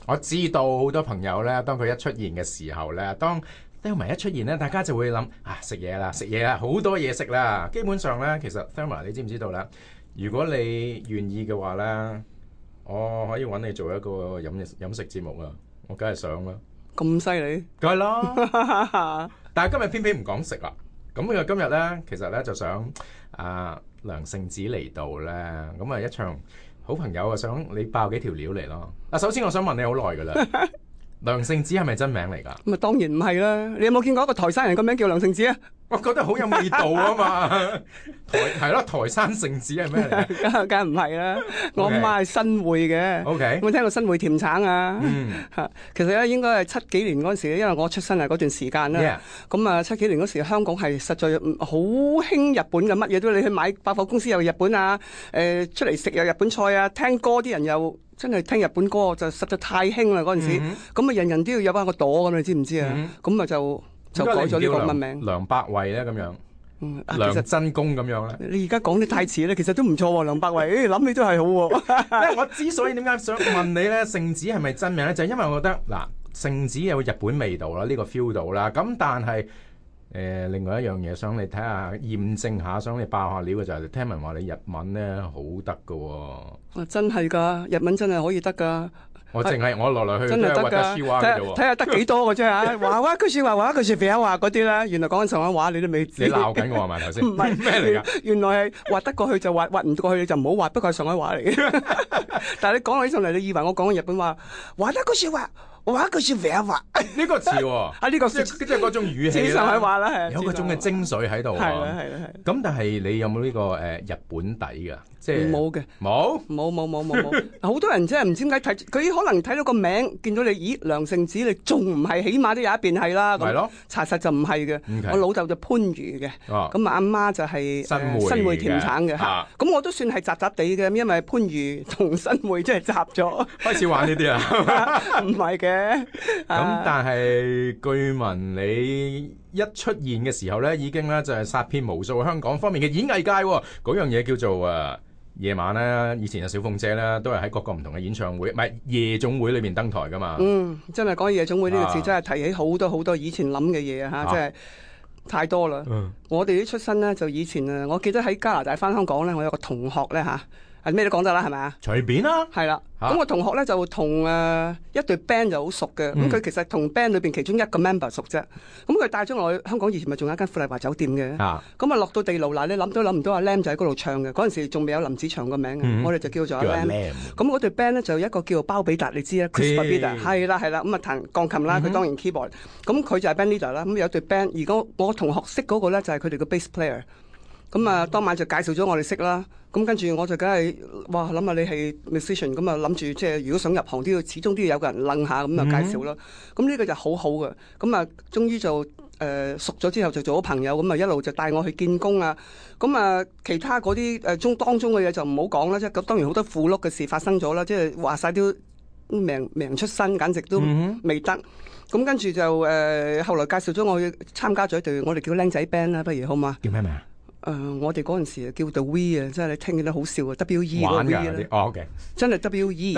我知道好多朋友咧，當佢一出現嘅時候咧，當 Thelma 一出現咧，大家就會諗啊，食嘢啦，好多嘢食啦。基本上咧，其實 Thelma 你知唔知道咧？如果你願意嘅話咧，我可以揾你做一個飲食節目啊！我梗係想啦。 咁犀利？ 梗係啦。但係今日偏偏唔講食啦。咁佢今日咧，其實咧就想梁聖子嚟到咧，咁啊一場好朋友啊，想你爆幾條料嚟咯。首先我想問你好耐㗎啦。梁聖子係咪真名嚟㗎？ 咁啊，當然唔係啦。你有冇見過一個台山人個名叫梁聖子啊？ 我覺得好有味道啊嘛。係咯，台山聖子係咩嚟？ 梗唔係啦。我阿媽係新會嘅。 OK。 有冇聽過新會甜橙啊？其實咧應該係70幾年嗰陣時，因為我出生係嗰段時間啦。咁啊70幾年嗰時，香港係實在好興日本嘅，乜嘢都你去買百貨公司又日本啊，出嚟食又日本菜啊，聽歌啲人又真係聽日本歌，就實在太興啦嗰陣時。咁啊人人都要有翻個朵咁，你知唔知啊？咁啊就改咗呢個乜名？梁百惠咧咁樣。梁真公咁樣咧， 你而家講得太遲咧，其實都唔錯喎，梁百惠，諗起都係好喎。 因為我之所以點解想問你咧，聖子係咪真名咧，就係因為我覺得嗱，聖子有日本味道啦，呢個 feel 到啦。咁但係另外一樣嘢，想你睇下驗證下，想你爆下料嘅就係聽聞話你日文咧好得㗎喎。 真係㗎，日文真係可以得㗎。 我淨係我來去真係得㗎，睇下得幾多嘅啫嚇。話句説話嗰啲咧，原來講緊上海話你都未知。 你鬧緊我係咪頭先？ 唔係咩嚟㗎？ 原來係畫得過去就畫唔過去你就唔好畫，不過係上海話嚟嘅。但係你講起上嚟，你以為我講緊日本話，話得句説話。話句説話呢個詞喎， 呢個即係嗰種語氣上海話啦，係有嗰種嘅精髓喺度啊。 係啦。 咁但係你有冇呢個日本底㗎？即係冇嘅， 冇。 好多人真係唔知點解睇佢可能睇到個名，見到你，咦梁聖子，你仲唔係？起碼都有一邊係啦。 係咯， 查實就唔係嘅。我老豆就番禺嘅，咁阿媽就係新會甜橙嘅。咁我都算係雜雜地嘅，因為番禺同新會真係雜咗。 開始玩呢啲啊？ 唔係嘅。 咁但係據聞你一出現嘅時候咧，已經咧就係殺遍無數香港方面嘅演藝界喎。嗰樣嘢叫做夜晚咧，以前有小鳳姐咧，都係喺各個唔同嘅演唱會，唔係夜總會裏面登台噶嘛。 真係講夜總會呢個字，真係提起好多以前諗嘅嘢啊！嚇，真係太多啦。我哋啲出身咧，就以前我記得喺加拿大翻香港咧，我有個同學咧嚇。咩都講得啦，係咪啊？ 隨便啦。 係啦。咁我同學咧就同一隊 band 就好熟嘅。咁佢其實同 band 裏邊其中一個 member 熟啫。咁佢帶咗我去香港，以前咪仲有一間富麗華酒店嘅。咁啊落到地牢嗱，你諗都諗唔到阿 Lam 就喺嗰度唱嘅。嗰陣時仲未有林子祥個名嘅，我哋就叫做阿 Lam。咁嗰隊 band 咧就一個叫做包比達，你知啊 Chris Babida 係啦。咁啊彈鋼琴啦，佢當然 keyboard。咁佢就係 band leader 啦。咁有隊 band，而我同學識嗰個咧就係佢哋嘅 bass player。咁啊，當晚就介紹咗我哋識啦。咁跟住我就梗係哇諗下你係 musician，咁啊諗住即係如果想入行都要始終都要有個人楞下咁啊介紹啦。咁呢個就好好嘅。咁啊，終於就熟咗之後就做咗朋友，咁啊一路就帶我去見工啊。咁啊，其他嗰啲當中嘅嘢就唔好講啦。即係咁，當然好多負碌嘅事發生咗啦。即係話晒都命出身，簡直都未得。咁跟住就後來介紹咗我去參加咗一隊我哋叫僆仔 band 啦，不如好嘛？ 叫咩名啊？ 我哋嗰陣時叫 The We 啊，即係你聽見得好笑啊 ，WE 個 We 啊 ，OK， 真係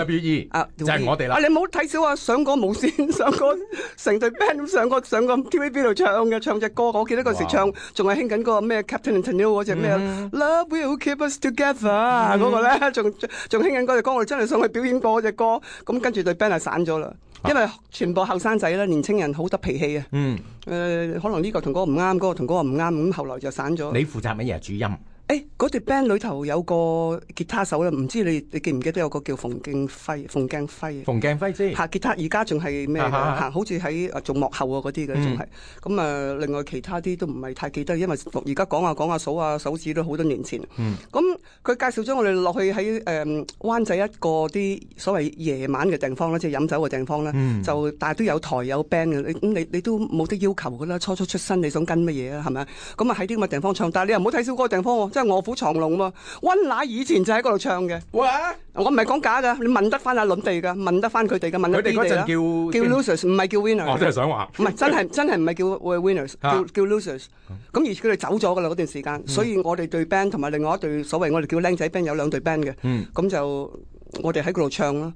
WE 就係我哋啦。 你唔好睇小啊，上過無線，上過成隊 band 上過 TVB 度唱隻歌，我記得嗰時唱仲係興緊嗰個咩 Captain and Tennille 嗰隻咩 Love Will Keep Us Together 嗰個咧，仲興緊嗰隻歌，我哋真係上去表演過嗰隻歌，咁跟住隊 band 係散咗啦。因為全部後生仔啦，年青人好得脾氣啊。可能呢個同嗰個唔啱，嗰個同嗰個唔啱，咁後來就散咗。 你負責乜嘢主音？ 嗰隊 band 裏頭有個吉他手咧，唔知你記唔記得有個叫馮敬輝知下吉他，而家仲係咩嘅？好似喺做幕後啊嗰啲嘅，仲係咁啊。另外其他啲都唔係太記得，因為而家講下數下手指都好多年前。咁佢介紹咗我哋落去喺灣仔一個啲所謂夜晚嘅地方咧，即係飲酒嘅地方咧，就但係都有台有 band 嘅。你都冇得要求噶啦，初出身你想跟乜嘢啊？係咪？咁啊喺啲咁嘅地方唱，但係你又唔好睇少嗰個地方喎。真係臥虎藏龍喎！溫拿以前就喺嗰度唱嘅。哇！我唔係講假㗎，你問得翻阿倫地㗎，問得翻佢哋㗎，問得啲地啦。叫 losers， 唔係叫 winner。 我真係想話， 唔係真係唔係叫 winners，叫 losers。咁而佢哋走咗㗎啦嗰段時間，所以我哋隊 band 同埋另外一隊所謂我哋叫僆仔 band 有兩隊 band 嘅。咁就我哋喺嗰度唱啦。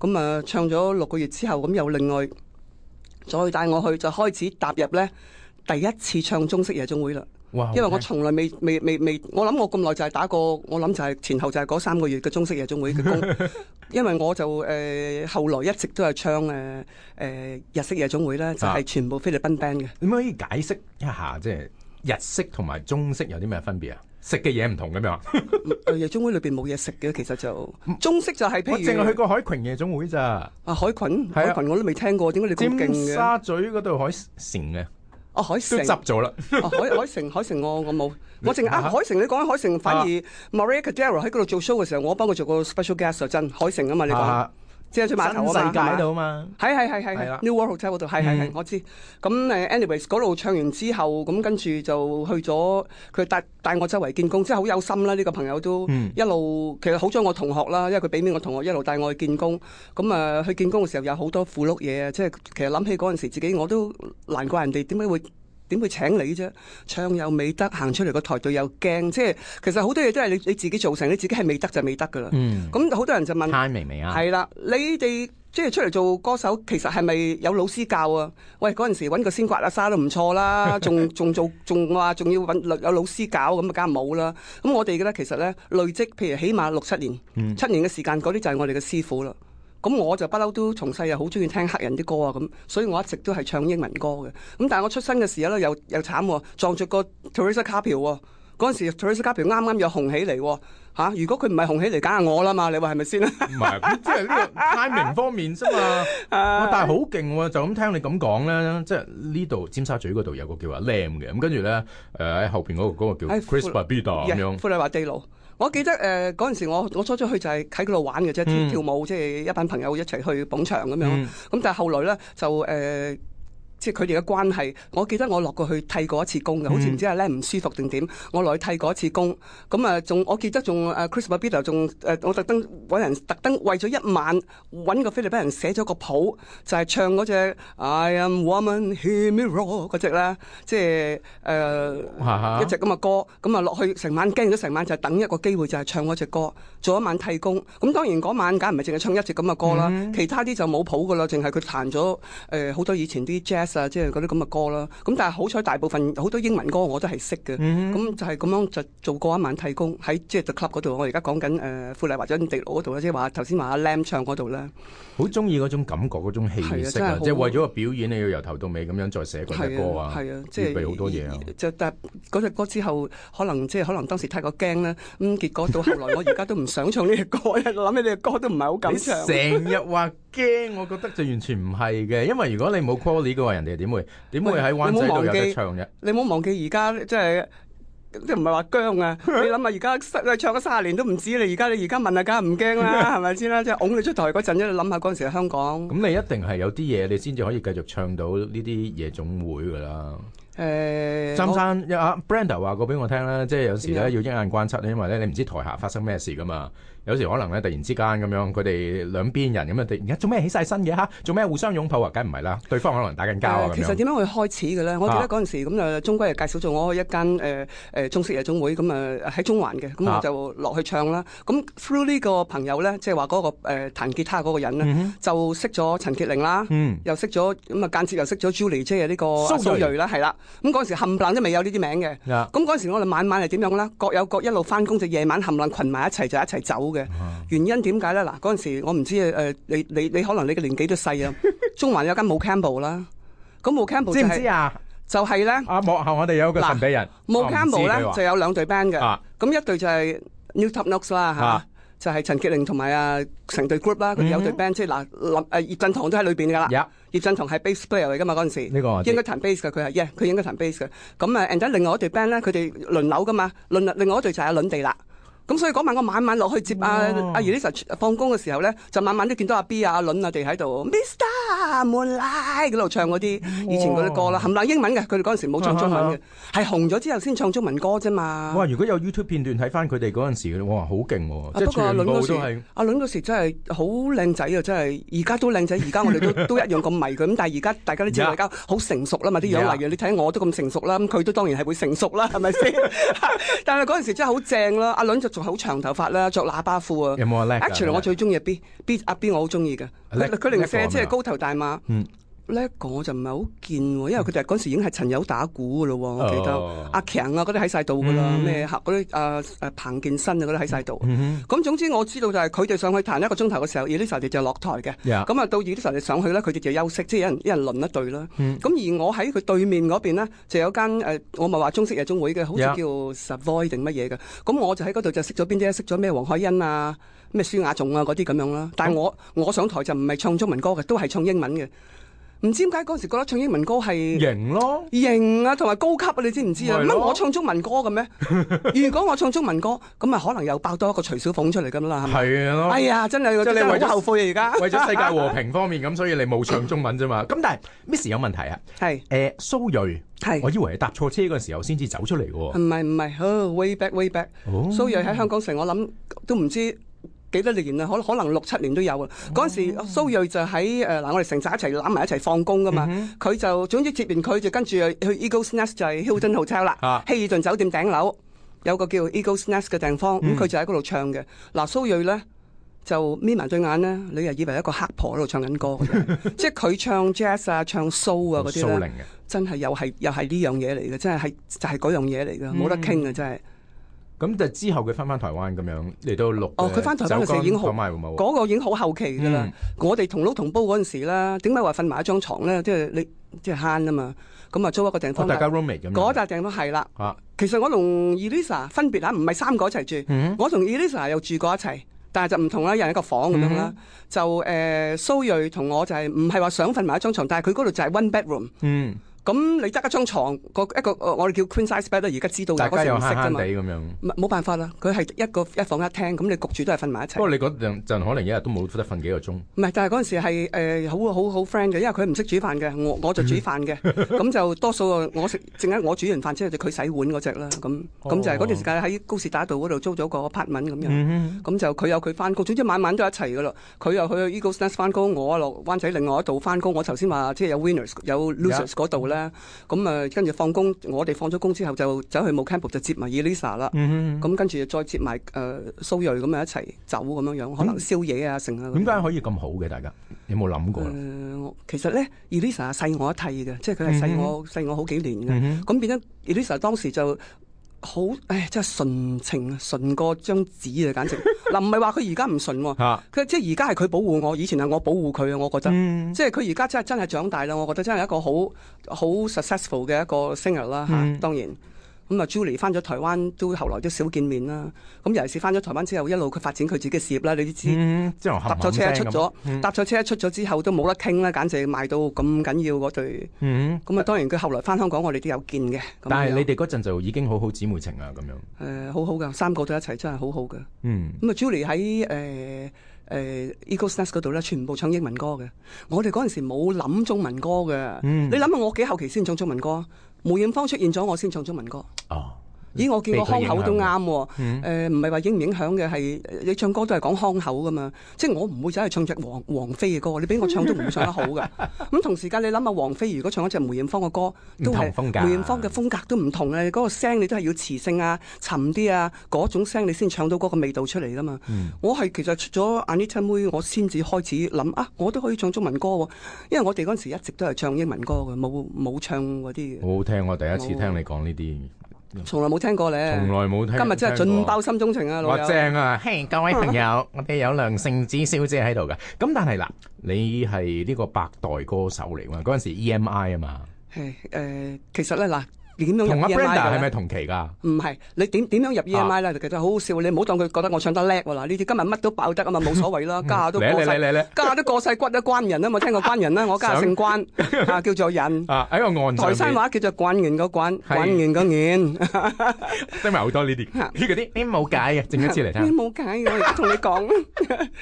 咁啊唱咗6個月之後，咁又另外再帶我去，就開始踏入咧第一次唱中式夜總會啦。因為我從來未，我諗我咁耐就係打過，我諗就係前後就係嗰3個月嘅中式夜總會嘅工。因為我就後來一直都係唱日式夜總會咧，就係全部菲律賓 band 嘅。 點可以解釋一下即係日式同埋中式有啲咩分別啊？食嘅嘢唔同咁樣。 夜總會裏邊冇嘢食嘅，其實就中式就係譬如我淨係去過海豚夜總會咋。 海豚我都未聽過，點解你咁勁嘅？ 尖沙咀嗰度海城嘅。 海城都執咗啦。 海城我冇，我淨係海城。你講緊海城，反而 Maria Cordero 喺嗰度做 show 嘅時候，我幫佢做個 special guest 真海城啊嘛，你講。即係去碼頭啊嘛， 新世界度啊嘛， 係 New World Hotel 嗰度，係我知。咁anyways 嗰度唱完之後，咁跟住就去咗，佢帶我周圍見工，即係好有心啦。呢個朋友都一路其實好咗我同學啦，因為佢俾面我同學，一路帶我去見工。咁去見工嘅時候有好多附碌嘢啊，即係其實諗起嗰陣時自己我都難怪人哋點會請你啫？唱又未得，行出嚟個台度又驚，即係其實好多嘢都係你自己做成，你自己係未得就未得噶啦。咁好多人就問 timing未啊？ 係啦，你哋即係出嚟做歌手，其實係咪有老師教啊？喂，嗰陣時揾個先刮阿沙都唔錯啦，仲要揾有老師教，咁啊梗係冇啦。咁我哋嘅咧，其實咧累積，譬如起碼6-7年，7年嘅時間，嗰啲就係我哋嘅師傅啦。咁我就不嬲都從細又好中意聽黑人啲歌啊，咁所以我一直都係唱英文歌嘅。咁但係我出生嘅時候咧又慘喎，撞著個 Teresa Carpio 喎。嗰陣時 Teresa Carpio 啱啱又紅起嚟喎。如果佢唔係紅起嚟，梗係我啦嘛，你話係咪先啊？ 唔係，即係呢個 timing 方面啫嘛。但係好勁喎，就咁聽你咁講咧，即係呢度尖沙咀嗰度有個叫阿 Lam 嘅，咁跟住咧喺後邊嗰個叫 Chris Babida 咁樣。 富麗華地路。我記得嗰陣時我初初去就係喺嗰度玩嘅啫，跳舞，即係一班朋友一齊去捧場咁樣。咁但係後來咧就即係佢哋嘅關係，我記得我落過去剃過一次工嘅，好似唔知係咧唔舒服定點，我落去剃過一次工。咁我記得仲Chris Babida 仲我特登揾人特登為咗一晚揾個菲律賓人寫咗個譜，就係唱嗰隻 I am woman hear me roar 嗰隻啦，即係一隻咁嘅歌。咁落去成晚驚咗成晚，就係等一個機會就係唱嗰隻歌，做一晚剃工。咁當然嗰晚梗係唔係淨係唱一隻咁嘅歌啦，其他啲就冇譜噶啦，淨係佢彈咗好多以前啲 jazz。即係嗰啲咁嘅歌啦，咁但係好彩大部分好多英文歌我都係識嘅，咁就係咁樣就做過一晚替工喺即係 The Club 嗰度。我而家講緊富麗華酒店地牢嗰度，即係話頭先話阿 Lam 唱嗰度咧，好中意嗰種感覺嗰種氣息啊！即係為咗個表演，你要由頭到尾咁樣再寫嗰隻歌啊，即係預備好多嘢啊！ 但係嗰隻歌之後，可能當時太過驚啦，咁結果到後來我而家都唔想唱呢隻歌，諗起呢隻歌都唔係好敢唱。 成日話驚，我覺得就完全唔係嘅，因為如果你冇 quality 嘅話，人哋點會喺灣仔度有得唱啫？ 你唔好忘記而家即係唔係話僵啊！你諗下而家唱咗30年都唔止，你而家問啊，梗係唔驚啦，係咪先啦？即係拱你出台嗰陣，你諗下嗰陣時喺香港。 咁你一定係有啲嘢，你先至可以繼續唱到呢啲夜總會㗎啦。三山Brenda 話過俾我聽啦，即係有時咧要一眼關七，因為咧你唔知台下發生咩事噶嘛。有時可能咧突然之間咁樣，佢哋兩邊人咁啊，突然間做咩起晒身嘅嚇？做咩互相擁抱啊？梗唔係啦，對方可能打緊交啊咁樣。 其實點樣去開始嘅咧？我記得嗰陣時咁鐘馗又介紹咗我一間中式夜總會，咁喺中環嘅，咁我就落去唱啦。咁 through 呢個朋友咧，即係話嗰個彈吉他嗰個人咧，就識咗陳潔靈啦，又識咗咁啊間接又識咗 Julie 即係呢個蘇芮啦，係啦。咁嗰陣時冚唪唥都未有呢啲名嘅。咁嗰陣時我哋晚係點樣咧？各有各一路翻工，就夜晚冚唪唥群埋一齊就一齊走嘅。原因點解咧？嗱，嗰陣時我唔知你可能你嘅年紀都細啊。中環有間冇 Campbell 啦，咁冇 Campbell 知唔知啊？ 就係咧。 幕後我哋有個神秘人。 冇 Campbell 咧就有2隊 band 嘅。咁一隊就係 New Top Notes 啦嚇。就係陳潔靈同埋成隊 group 啦，佢哋有隊 band，即係葉振棠都喺裏邊㗎啦。葉振棠係 bass player 嚟㗎嘛，嗰陣時，應該彈 bass 㗎，佢應該彈 bass 嘅。咁and then 另外一隊 band 咧，佢哋輪流㗎嘛，另外一隊就係阿倫地啦。咁所以嗰晚我晚落去接阿 Elisa 放工嘅時候咧，就晚都見到阿 B 阿倫啊哋喺度 Mr. Moonlight 嗰度唱嗰啲以前嗰啲歌啦，冚唪唥英文嘅，佢哋嗰陣時冇唱中文嘅，係紅咗之後先唱中文歌啫嘛。 哇！如果有 YouTube 片段睇翻佢哋嗰陣時，哇，好勁喎！即係不過阿倫嗰時， 阿倫嗰時真係好靚仔啊！真係而家都靚仔，而家我哋都一樣咁迷佢。咁但係而家大家都知道大家好成熟啦嘛，啲樣嚟嘅。你睇我都咁成熟啦，咁佢都當然係會成熟啦，係咪先？但係嗰陣時真係好正啦！阿倫就仲好長頭髮啦，着喇叭褲啊。 有冇阿叻 ？Actually，我最中意阿 B，我好中意嘅。佢零舍即係高頭大馬。叻我就唔係好見喎，因為佢哋嗰時已經係陳友打鼓嘅咯，我記得阿強啊嗰啲喺晒度㗎啦，咩嗰啲彭健新啊嗰啲喺晒度。咁總之我知道就係佢哋上去彈1個鐘頭嘅時候 Elisa 哋就落台嘅。咁啊到 Elisa 哋上去咧，佢哋就休息，即係一人輪一隊啦。咁而我喺佢對面嗰邊呢，就有間我咪話中式夜總會嘅，好似叫 Savoy 定乜嘢嘅。咁我就喺嗰度就識咗邊啲，識咗咩黃海欣啊、咩舒雅頌啊嗰啲咁樣啦。但係我上台就唔係唱中文歌嘅，都係唱英文嘅。唔知點解嗰時覺得唱英文歌係型咯， 型啊，同埋高級啊！你知唔知啊？乜我唱中文歌嘅咩？如果我唱中文歌，咁啊可能又爆多一個徐小鳳出嚟咁啦，係咪？係咯。 哎呀，真係真係好後悔啊！而家為咗世界和平方面咁，所以你冇唱中文啫嘛。咁但係 Miss 有問題啊？係蘇芮係，我以為係搭錯車嗰陣時候先至走出嚟嘅喎。唔係，way back。蘇芮喺香港城，我諗都唔知幾多年啦，可能6、7年都有啊！嗰陣時蘇芮就喺我哋成扎一齊攬埋一齊放工噶嘛，佢就總之接完佢就跟住去 Eagles Nest 就係 Hilton Hotel 啦，希爾頓酒店頂樓有個叫 Eagles Nest 嘅地方，咁佢就喺嗰度唱嘅。嗱蘇芮咧就眯埋對眼咧，你又以為一個黑婆喺度唱緊歌嘅，即係佢唱 jazz 啊、唱 soul 啊嗰啲咧，真係又係呢樣嘢嚟嘅，真係就係嗰樣嘢嚟嘅，冇得傾嘅真係。 咁就之後佢翻台灣咁樣嚟到錄。佢翻台灣嘅時候已經好， 嗰個已經好後期㗎啦。我哋同撈同煲嗰陣時啦，點解話瞓埋一張床咧？即係你即係慳啊嘛。咁啊租一個地方。 大家 roommate 咁樣。 嗰笪地方係啦。其實我同 Elisa 分別唔係3個一齊住。我同 Elisa 又住過一齊，但係就唔同啦，一人一個房咁樣啦。就蘇芮同我就係唔係話想瞓埋一張床，但係佢嗰度就係 one bedroom。咁你得一張床，一個我哋叫 queen size bed 啦，而家知道大家又慳慳地咁樣，冇辦法啦。佢係一房一廳，咁你焗住都係瞓埋一齊。 不過你嗰陣可能一日都冇得瞓幾個鐘。 唔係，但係嗰陣時係好 friend 嘅，因為佢唔識煮飯嘅，我就煮飯嘅，咁就多數我食，淨係我煮完飯之後就佢洗碗嗰隻啦。咁就係嗰段時間喺高士打道嗰度租咗個 apartment 咁樣，咁就佢有佢翻工，總之晚晚都一齊噶啦。佢又去 Eagles Nest 翻工，我落灣仔另外一度翻工。我頭先話即係有 winners 有 losers 嗰度咧。咁跟住放工，我哋放咗工之後就走去 Mocampo 就接埋 Elisa 啦。咁跟住再接埋蘇芮咁樣一齊走咁樣樣，可能宵夜啊成啊。 點解可以咁好嘅？大家有冇諗過？ 其實咧 Elisa 細我一替嘅，即係佢係細我好幾年嘅。咁變咗 Elisa 當時就好，真係純情純過張紙啊！簡直嗱，唔係話佢而家唔純喎，佢即係而家係佢保護我，以前係我保護佢啊！我覺得，即係佢而家真係長大啦，我覺得真係一個好 successful 嘅一個 singer 啦嚇，當然。咁啊 Julie 翻咗台灣都後來都少見面啦。咁尤其是翻咗台灣之後，一路佢發展佢自己嘅事業啦，你都知。搭錯車一出咗之後都冇得傾啦，簡直賣到咁緊要嗰對。咁啊當然佢後來翻香港，我哋都有見嘅。 但係你哋嗰陣就已經好姊妹情啊咁樣。 好好噶，3個都一齊真係好好噶。咁啊 Julie 喺Eagles Nest 嗰度咧，全部唱英文歌嘅。我哋嗰陣時冇諗中文歌嘅。你諗下我幾後期先唱中文歌？梅艷芳出現咗，我先唱中文歌。咦，我見個腔口都啱喎。唔係話影唔影響嘅，係你唱歌都係講腔口噶嘛。即係我唔會走去唱隻王菲嘅歌，你俾我唱都唔會唱得好噶。咁同時間你諗下，王菲如果唱一隻梅艷芳嘅歌，都係梅艷芳嘅風格都唔同嘅。嗰個聲你都係要磁性啊、沉啲啊，嗰種聲你先唱到嗰個味道出嚟噶嘛。我係其實出咗 Anita 妹，我先至開始諗我都可以唱中文歌喎。因為我哋嗰陣時一直都係唱英文歌嘅，冇唱嗰啲嘅。 好好聽，我第一次聽你講呢啲。 從來冇聽過咧， 從來冇聽。 今日真係盡爆心中情啊，老友。 哇，正啊！嘿，各位朋友，我哋有梁聖子小姐喺度噶。咁但係嗱，你係呢個百代歌手嚟㗎，嗰陣時 EMI 啊嘛。 其實咧嗱。點樣入 EMI 同阿 Brenda 係咪同期㗎？ 唔係，你點樣入 EMI 咧？其實好好笑，你唔好當佢覺得我唱得叻喎嗱，呢啲今日乜都爆得啊嘛，冇所謂啦，家下都過曬，家下都過曬骨啦，關人啊嘛，聽過關人啦，我家下姓關叫做人喺個岸上。 台山話叫做關完個關，關完個完， 聽埋好多呢啲，呢啲冇解嘅，整一次嚟聽。 冇解嘅，我同你講。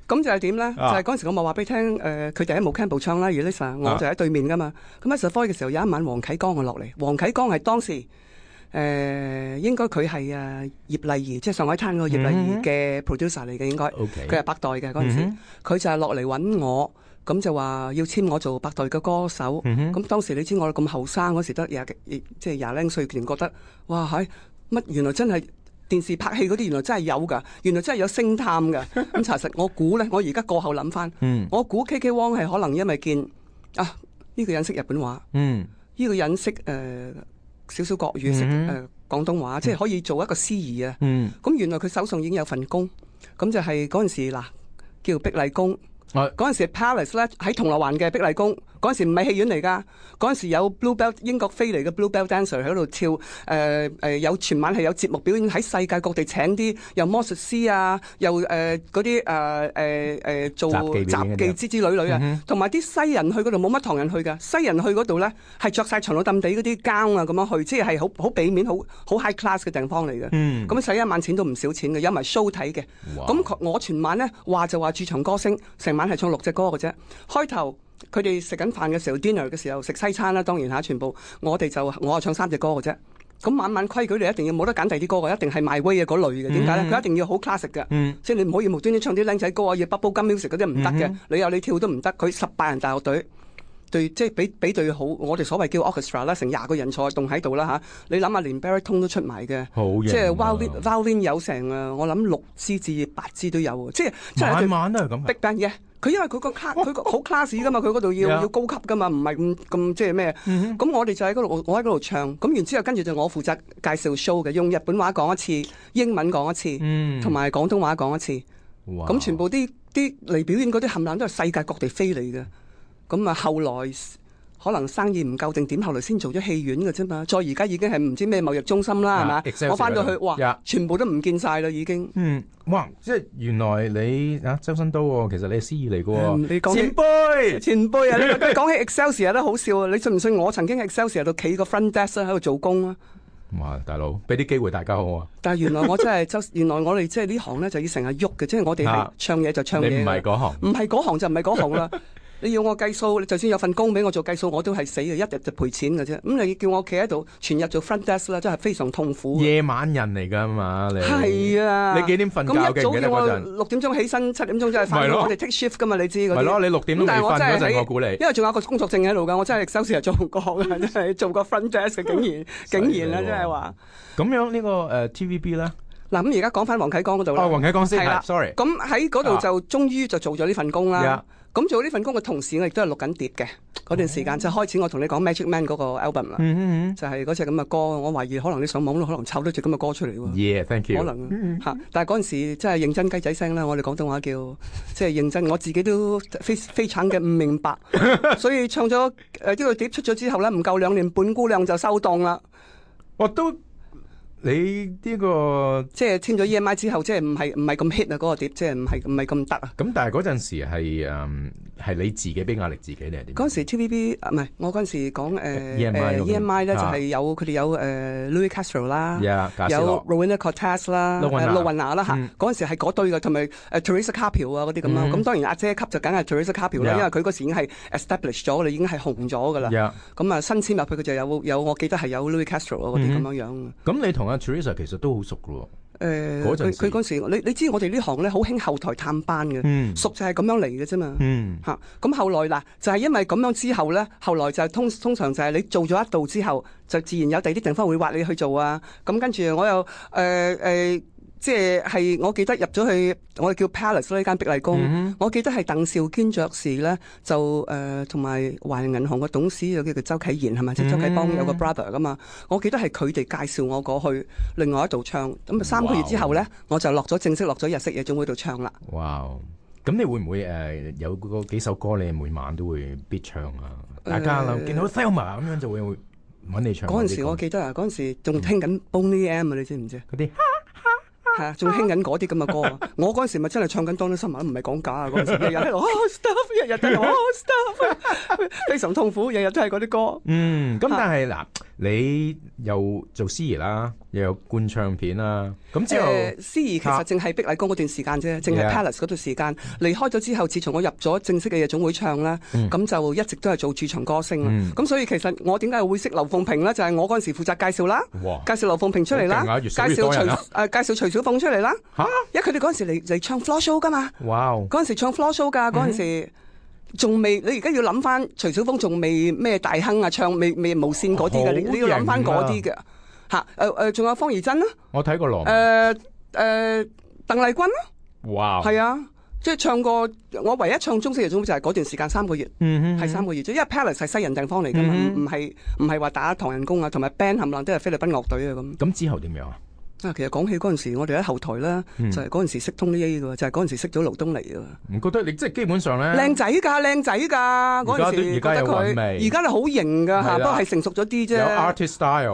咁就係點咧？就係嗰陣時我咪話俾你聽，佢哋喺冇 camp 部唱啦 Elisa 我就喺對面噶嘛。咁喺 Savoy 嘅時候有一晚黃啟剛我落嚟，黃啟剛係當時應該佢係葉麗儀，即係上海灘嗰個葉麗儀嘅 producer 嚟嘅，應該佢係百代嘅嗰陣時，佢就係落嚟揾我，咁就話要簽我做百代嘅歌手。咁當時你知我咁後生嗰時得即係廿零歲，突然覺得哇係乜原來真係。電視拍戲嗰啲原來真係有㗎，原來真係有星探㗎。咁查實我估咧，我而家過後諗翻，我估 KK Wong 係可能因為見呢個人識日本話，呢個人識少少國語，識廣東話，即係可以做一個司儀啊。咁原來佢手上已經有份工，咁就係嗰陣時嗱叫碧麗宮，嗰陣時 Palace 咧喺銅鑼灣嘅碧麗宮。嗰陣時唔係戲院嚟㗎，嗰陣時有 Bluebell 英國飛嚟嘅 Bluebell dancer 喺度跳，有全晚係有節目表演，喺世界各地請啲又魔術師啊，又嗰啲做雜技之類啊，同埋啲西人去嗰度冇乜唐人去㗎，西人去嗰度咧係着晒長佬揼地嗰啲膠啊咁樣去，即係好俾面好 high class 嘅地方嚟嘅。咁使一晚錢都唔少錢嘅，有埋 show 睇嘅。咁我全晚咧話就話駐場歌星，成晚係唱6隻歌嘅啫，開頭。佢哋食緊飯嘅時候 dinner 嘅時候食西餐啦，當然全部我係唱3隻歌嘅啫。咁晚晚規矩你一定要冇得揀第二啲歌嘅，一定係 My Way 嘅嗰類嘅。點解咧？佢一定要好 classic 嘅，即係你唔可以無端端唱啲僆仔歌啊，要 Bubble Gum Music 嗰啲唔得嘅。你有你跳都唔得。佢18人大樂隊對，即係俾對好，我哋所謂叫 orchestra 啦，成20個人坐棟喺度啦嚇。你諗下，連 baritone 都出埋嘅，即係 violin 有成我諗6支至8支都有，即係晚晚都係咁。 Big band 嘅。佢因為佢佢好 class 噶嘛，佢嗰度要高級噶嘛，唔係咁即係咩？咁我哋就喺嗰度，我喺嗰度唱。咁然之後跟住就我負責介紹 show 嘅，用日本話講一次，英文講一次，同埋廣東話講一次。咁全部啲嚟表演嗰啲冚唪唥都係世界各地飛嚟嘅。咁後來可能生意唔夠定點，後來先做咗戲院嘅啫嘛。再而家已經係唔知咩貿易中心啦，係嘛？我翻到去哇，全部都唔見晒啦，已經。 哇！即係原來你周身刀喎，其實你係司儀嚟嘅喎。 你講前輩啊！你講起 Excelsior 都好笑啊！你信唔信我曾經喺 Excelsior 度企個 front desk 喺度做工啊？ 哇！大佬，俾啲機會大家好啊！ 但係原來我真係原來我哋即係呢行咧就要成日喐嘅，即係我哋係唱嘢就唱嘢。 你唔係嗰行， 唔係嗰行就唔係嗰行啦。你要我計數，你就算有份工俾我做計數，我都係死嘅，一日就賠錢嘅啫。咁你叫我企喺度全日做 front desk 啦，真係非常痛苦。 夜晚人嚟㗎嘛，你係啊！ 你幾點瞓覺嘅？ 咁一早叫我6點鐘起身，7點鐘真係翻工。我哋 take shift 㗎嘛，你知嗰啲。係咯， 你6點都未瞓嗰陣，我估你。 因為仲有個工作證喺度㗎，我真係 Excelsior 做過㗎，真係做過 front desk 嘅，竟然啦，真係話。 咁樣呢個TVB 咧？ 嗱，咁而家講翻黃啟剛嗰度啦。 黃啟剛先係啦，sorry。 咁喺嗰度就終於就做咗呢份工啦。咁做呢份工嘅同時，我亦都係錄緊碟嘅嗰段時間，就開始我同你講 Magic Man 嗰個 album 啦，就係嗰隻咁嘅歌。我懷疑可能你上網都可能抄到隻咁嘅歌出嚟喎。 Yeah，thank you。 可能但係嗰陣時真係認真雞仔聲啦，我哋廣東話叫即係認真。我自己都非常嘅唔明白，所以唱咗呢個碟出咗之後咧，唔夠2年半姑娘就收檔啦。 我都。你呢個即係簽咗 EMI 之後，即係唔係咁 hit 啊？嗰個碟即係唔係咁得啊？ 咁但係嗰陣時係你自己俾壓力自己定係點？ 嗰陣時 TVB 唔係我嗰陣時講EMI 咧就係有佢哋有Louis Castro 啦，有 Rowena Cortez 啦，路雲娜啦嚇。嗰陣時係嗰堆嘅，同埋Teresa Carpio 啊嗰啲咁啊。咁當然阿姐級就梗係 Teresa Carpio 啦，因為佢嗰時已經係 establish 咗啦，已經係紅咗㗎啦。咁新簽入去佢就有我記得係有 Louis Castro 嗰啲咁樣樣。咁你同Teresa 其實都好熟㗎喎。 佢嗰時你知我哋呢行咧好興後台探班嘅，熟就係咁樣嚟嘅啫嘛。咁後來嗱就係因為咁樣之後咧，後來就通常就係你做咗一度之後，就自然有第二啲地方會挖你去做啊。咁跟住我又即係我記得入咗去我哋叫 Palace 呢間碧麗宮，我記得係鄧兆堅爵士咧，就同埋華人銀行嘅董事有叫做周啟賢係咪？即係周啟邦有個 brother 噶嘛。我記得係佢哋介紹我過去另外一度唱。咁3個月之後咧，我就正式落咗日式夜總會度唱啦。 哇！咁你會唔會有嗰幾首歌你每晚都會必唱啊？大家見到 Thelma 咁樣就會揾你唱。 嗰陣時我記得啊，嗰陣時仲聽緊 Boney M 啊，你知唔知？ 嗰啲。 係啊，仲興緊嗰啲咁嘅歌啊！我嗰陣時咪真係唱緊 Donna Summer，唔係講假啊！嗰陣時日日喺度stuff，日日都喺度stuff，非常痛苦，日日都係嗰啲歌。 咁但係嗱，你又做司儀啦，又有灌唱片啦，咁之後司儀其實淨係碧麗宮嗰段時間啫，淨係 Palace 嗰段時間。離開咗之後，自從我入咗正式嘅夜總會唱啦，咁就一直都係做駐場歌星啦。咁所以其實我點解會識劉鳳萍咧？就係我嗰陣時負責介紹啦，介紹劉鳳萍出嚟啦，介紹徐小鳳出嚟啦。因為佢哋嗰陣時嚟唱 floor show 噶嘛。嗰陣時唱 floor show 噶，嗰陣時仲未。你而家要諗翻徐小鳳仲未咩大亨啊，唱未無線嗰啲嘅，你要諗翻嗰啲嘅。仲有方怡珍啦，我睇過羅文，鄧麗君啦，係啊，即係唱過。我唯一唱中式夜總會就係嗰段時間3個月，係3個月啫。因為 Palace 係西人地方嚟噶嘛，唔係話打唐人工啊，同埋 band 冚唪唥都係菲律賓樂隊啊咁。咁之後點樣啊？其實講起嗰陣時，我哋喺後台啦，就係嗰陣時識 Tony A 嘅，就係嗰陣時識咗盧東尼嘅。唔覺得你即係基本上咧，靚仔㗎嗰陣時，覺得佢而家你好型㗎嚇，不過係成熟咗啲啫。有 artist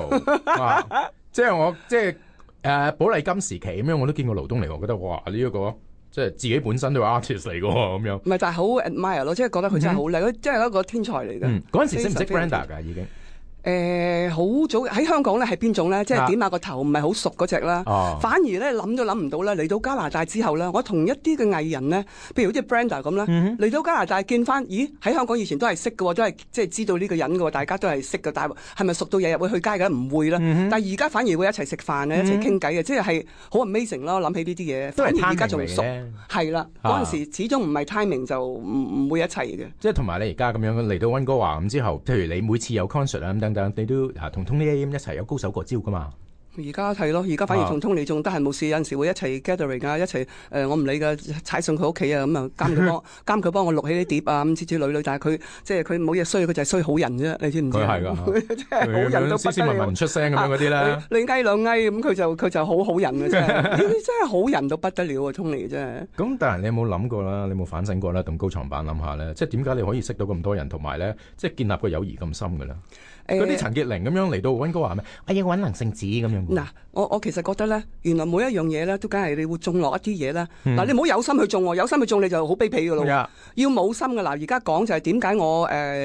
style，即係我即係寶麗金時期咁樣，我都見過盧東尼，我覺得哇呢一個即係自己本身都係 artist 嚟㗎喎咁樣。唔係，但係好 admire 咯，即係覺得佢真係好靚，佢真係一個天才嚟嘅。嗰陣時識唔識 Brenda 㗎已經？好早喺香港咧係邊種咧？即係點下個頭唔係好熟嗰隻啦。反而咧諗都諗唔到咧，嚟到加拿大之後咧，我同一啲嘅藝人咧，譬如好似 Brenda 咁啦，嚟到加拿大見翻，咦喺香港以前都係識嘅，都係即係知道呢個人嘅，大家都係識嘅，但係咪熟到日日會去街嘅？唔會啦。但係而家反而會一齊食飯咧，一齊傾偈嘅，即係好 amazing 咯。諗起呢啲嘢，反而而家仲熟。係啦，嗰陣時始終唔係 timing 就唔會一齊嘅。即係同埋你而家咁樣嚟到溫哥華咁之後，譬如你每次有 concert 啊咁你都同 Tony A 一齊有高手過招噶嘛？而家係咯，而家反而同 Tony 仲得閒冇事，有陣時會一齊 gathering 啊，一齊我唔理噶，踩上佢屋企啊，咁啊監佢幫我錄起啲碟啊，咁之類。但係佢即係佢冇嘢衰，佢就係衰好人啫，你知唔知？佢係㗎，即係好人都斯斯文文出聲咁樣嗰啲咧。你嗌兩嗌咁，佢就好人嘅啫，真係好人到不得了啊 Tony 真係。咁但係你有冇諗過啦？你有冇反省過啦？動高床板諗下咧，即係點解你可以識到咁多人，同埋咧即係建立個友誼咁深嘅咧？嗰啲陳潔靈咁樣嚟到溫哥華咩？我要揾能聖子咁樣。嗱，我其實覺得咧，原來每一樣嘢咧，都梗係你會種落一啲嘢啦。嗱，你唔好有心去種喎，有心去種你就好卑鄙㗎咯。要冇心嘅。嗱，而家講就係點解我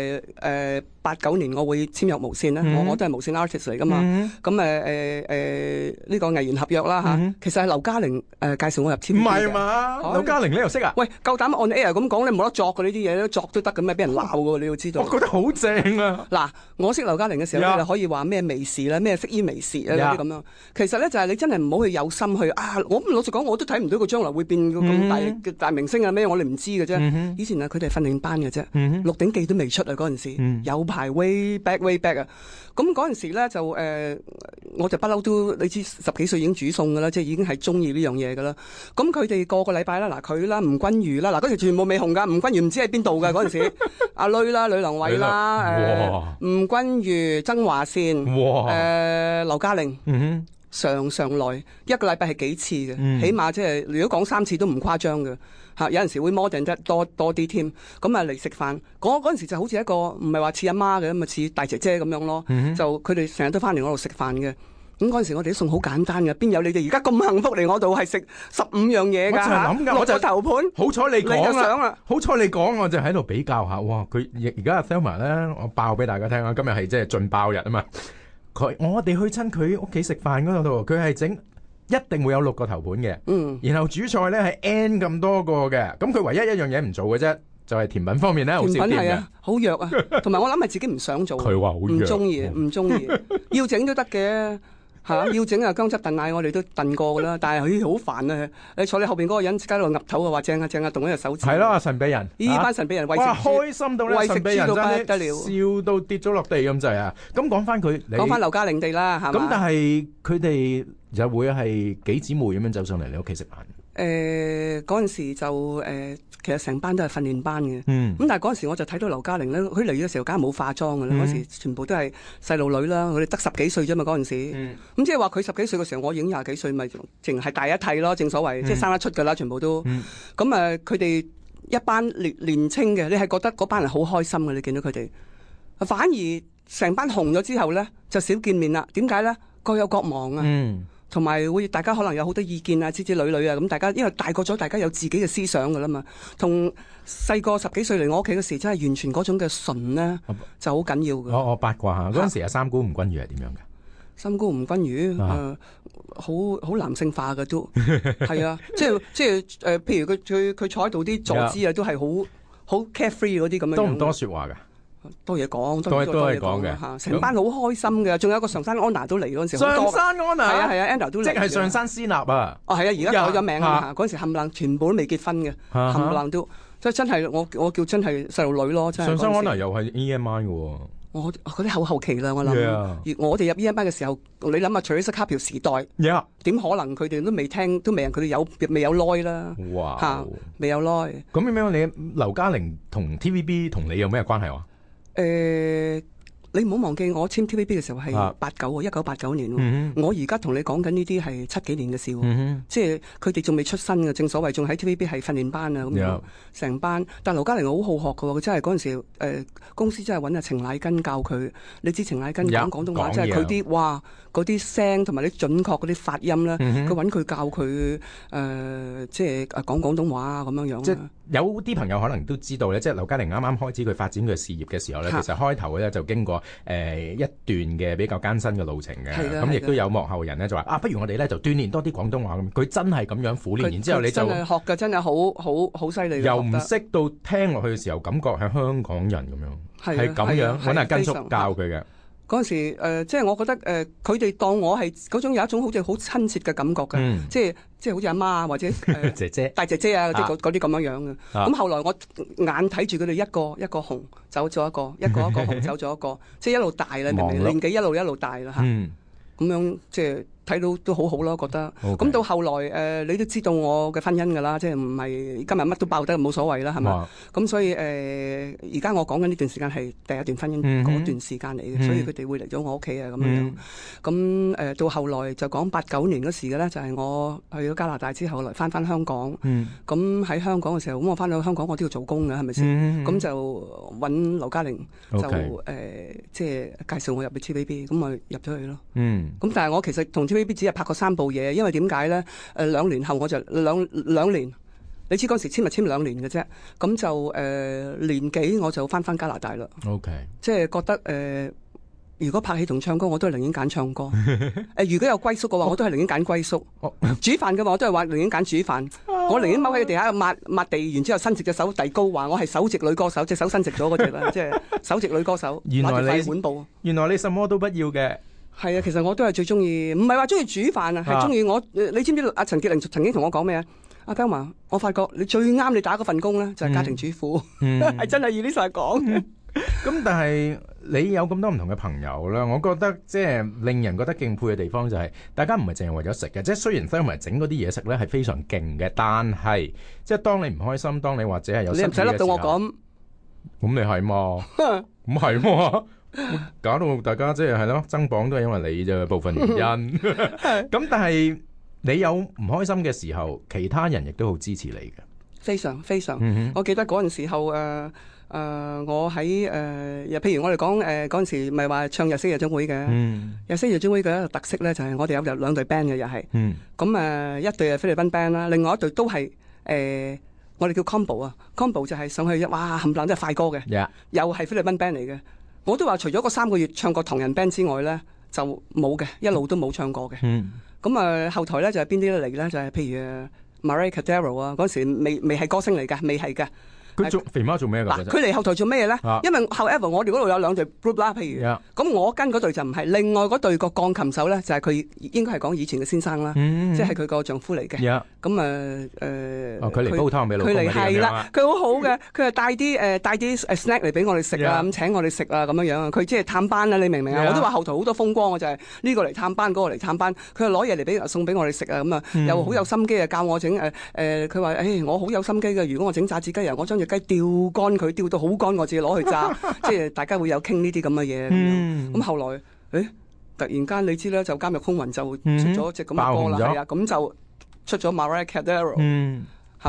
89年我會簽約無線咧？我都係無線 artist 嚟噶嘛。咁呢個藝員合約啦嚇，其實係劉嘉玲介紹我入簽。唔係嘛？劉嘉玲你又識啊？喂，夠膽 on air 咁講，你冇得作嘅呢啲嘢，作都得嘅咩？俾人鬧嘅你要知道。我覺得好正啊！嗱，我識劉嘉玲嘅時候，你可以話咩微視啦，咩識於微視啊嗰啲咁樣。其實咧就係你真係唔好去有心去啊！我老實講，我都睇唔到佢將來會變咁大嘅大明星啊咩？我哋唔知嘅啫。以前啊，佢哋係訓練班嘅啫，《鹿鼎記》都未出啊嗰陣時，有排 way back 啊！咁嗰陣時咧就我就不嬲都你知10幾歲已經煮餸㗎啦，即係已經係中意呢樣嘢㗎啦。咁佢哋個禮拜啦，嗱佢啦，吳君如啦，嗱嗰時全部未紅㗎，吳君如唔知喺邊度㗎嗰陣時，阿女啦，呂良偉啦，吳君如、曾華倩、劉嘉玲，上來一個禮拜係幾次嘅，起碼即係如果講3次都唔誇張嘅。有陣時會 modern 得多啲添，咁啊嚟食飯。嗰陣時就好似一個唔係話似阿媽嘅，咁啊似大姐姐咁樣咯。就佢哋成日都翻嚟我度食飯嘅。咁嗰陣時我哋啲餸好簡單嘅，邊有你哋而家咁幸福嚟我度係食15樣嘢㗎？我就係諗㗎，我就頭盤。好彩你講啦，好彩你講，我就喺度比較下。哇！佢而家阿 Thelma 咧，我爆俾大家聽啊！今日係即係盡爆日啊嘛。我哋去親佢屋企食飯嗰度，佢係整。一定會有6個頭盤嘅，然後主菜咧係 N 咁多個嘅，咁佢唯一一樣嘢唔做嘅啫，就係甜品方面咧好少掂嘅，好弱啊，同埋我諗係自己唔想做，佢話好弱，唔中意，要整都得嘅。要整啊薑汁燉奶，我哋都燉過噶啦，但係佢好煩啊！你坐你後邊嗰個人喺度岌頭啊，話正啊，動一隻手指。係咯，神秘人，呢班神秘人為食開心到咧，神秘人真係笑到跌咗落地咁滯啊！咁講翻佢，講翻劉嘉玲地啦，係嘛？咁但係佢哋就會係幾姊妹咁樣走上嚟你屋企食飯。嗰陣時就其實成班都係訓練班嘅，咁但係嗰陣時我就睇到劉嘉玲咧，佢嚟嘅時候梗係冇化妝㗎啦，嗰時全部都係細路女啦，佢哋得10幾歲啫嘛嗰陣時，咁即係話佢10幾歲嘅時候，我已經20幾歲，咪淨係大一替咯，正所謂即係生得出㗎啦，全部都，咁佢哋一班年青嘅，你係覺得嗰班人好開心嘅，你見到佢哋，反而成班紅咗之後咧就少見面啦，點解咧？各有各忙啊。 同埋會大家可能有好多意見啊，之類啊，咁大家因為大個咗，大家有自己嘅思想噶啦嘛。同細個10幾歲嚟我屋企嗰時，真係完全嗰種嘅純咧就好緊要嘅。 我八卦下嗰陣時阿三姑吳君如係點樣㗎？ 三姑吳君如好男性化嘅都係啊，即係譬如佢坐喺度啲坐姿啊，都係好 carefree 嗰啲咁樣。 多唔多説話㗎？ 多嘢講， 多嘢講嘅嚇，成班好開心嘅，仲有個上山安娜都嚟嗰陣時， 上山安娜係啊 Anna 都嚟， 即係上山絲納啊！ 哦係啊，而家改咗名啊，嗰陣時冚唪唥全部都未結婚嘅，冚唪唥都即係真係我叫真係細路女咯，真係。上山安娜又係 EMI 嘅喎， 我嗰啲後期啦，我諗。而我哋入 EMI 嘅時候，你諗下，除咗卡票時代，點可能佢哋都未聽，都未人佢哋未有耐啦。 哇！ 嚇，未有耐。 咁點樣？你劉嘉玲同 TVB 同你有咩關係啊？ 你唔好忘記我簽 TVB 嘅時候係1989年，我而家同你講緊呢啲係7幾年嘅事，即係佢哋仲未出身嘅，正所謂仲喺 TVB 係訓練班啊咁樣，成班。但劉嘉玲好好學嘅喎，佢真係嗰陣時公司真係揾阿程乃根教佢，你知程乃根講廣東話，即係佢啲哇嗰啲聲同埋啲準確嗰啲發音咧，佢揾佢教佢即係講廣東話啊咁樣樣。 即係有啲朋友可能都知道咧，即係劉嘉玲啱啱開始佢發展佢事業嘅時候咧，其實開頭咧就經過一段嘅比較艱辛嘅路程嘅，咁亦都有幕後人咧就話不如我哋咧就鍛鍊多啲廣東話咁。佢真係咁樣苦練，然之後你就真係學嘅真係好犀利。 又唔識到聽落去嘅時候，感覺係香港人咁樣，係咁樣揾阿根叔教佢嘅。 嗰陣時即係我覺得佢哋當我係嗰種有一種好似好親切嘅感覺嘅，即係好似阿媽或者姐姐大姐姐啊嗰啲咁樣樣嘅。咁後來我眼睇住佢哋一個一個紅走咗一個，一個一個紅走咗一個，即係一路大啦，明唔明？年紀一路大啦嚇。咁樣即係睇到都好好咯，覺得。咁到後來你都知道我嘅婚姻㗎啦，即係唔係今日乜都爆得冇所謂啦，係嘛？咁所以而家我講緊呢段時間係第一段婚姻嗰段時間嚟嘅，所以佢哋會嚟咗我屋企啊咁樣。咁到後來就講89年嗰時嘅咧，就係我去咗加拿大之後嚟翻香港。咁喺香港嘅時候，咁我翻到香港我都要做工㗎，係咪先？咁就揾劉嘉玲就即係介紹我入去 TVB，咁咪入咗去咯。咁但係我其實同 TVB 只係拍過3部嘢，因為點解咧？2年後我就兩年，你知嗰時簽咪簽2年嘅啫，咁就年幾我就翻加拿大啦。即係覺得如果拍戲同唱歌，我都係寧願揀唱歌。如果有歸宿嘅話，我都係寧願揀歸宿。煮飯嘅話，我都係話寧願揀煮飯。我寧願踎喺地下抹地，然之後伸直隻手遞高，話我係首席女歌手，隻手伸直咗嗰隻啦，即係首席女歌手。 原來你什麼都不要嘅。 係啊，其實我都係最中意，唔係話中意煮飯啊，係中意我。你知唔知阿陳潔玲曾經同我講咩啊？阿嘉華，我發覺你最啱你打嗰份工咧，就係家庭主婦，係真係以呢實講。 咁但係你有咁多唔同嘅朋友啦，我覺得即係令人覺得敬佩嘅地方就係，大家唔係淨係為咗食嘅，即係雖然 Thelma 整嗰啲嘢食咧係非常勁嘅，但係即係當你唔開心，當你或者係有失意嘅時候，你唔使笠到我咁你係嘛？咁係嘛？搞到大家即係咯，增磅都係因為你啫，部分原因。咁但係你有唔開心嘅時候，其他人亦都好支持你嘅。 非常非常。我記得嗰陣時候我喺譬如我哋講嗰陣時咪話唱日式夜總會嘅，日式夜總會嘅一個特色咧就係我哋有2隊 band 嘅又係。咁一隊係菲律賓 band 啦，另外一隊都係我哋叫 combo 啊 ，combo 就係上去哇冚唪唥都係快歌嘅，又係菲律賓 band 嚟嘅。我都話除咗嗰3個月唱過唐人 band 之外咧，就冇嘅，一路都冇唱過嘅。咁後台咧就係邊啲嚟咧？就係譬如Mariah Carey 啊，嗰時未係歌星嚟㗎，未係㗎。 佢做肥媽做咩㗎？ 嗱，佢嚟後台做咩咧？因為 however 我哋嗰度有2隊 group 啦，譬如咁我跟嗰隊就唔係，另外嗰隊個鋼琴手咧就係佢應該係講以前嘅先生啦，即係佢個丈夫嚟嘅。咁佢嚟煲湯俾老公嗰啲咁樣。佢嚟係啦， 佢好好嘅，佢係帶啲snack 嚟俾我哋食啊，咁請我哋食啊咁樣樣啊。佢即係探班啦，你明唔明啊？我都話後台好多風光嘅就係呢個嚟探班，嗰個嚟探班。佢係攞嘢嚟送俾我哋食啊，咁啊又好有心機啊，教我整佢話我好有心機嘅，如果我整炸子雞我將隻雞吊乾佢，吊到好乾，我自己攞去炸，即係大家會有傾呢啲咁嘅嘢。咁後來，突然間你知咧，就監獄風雲就出咗隻咁嘅歌啦，係啊，咁就出咗 Mariah Carey，係嘛？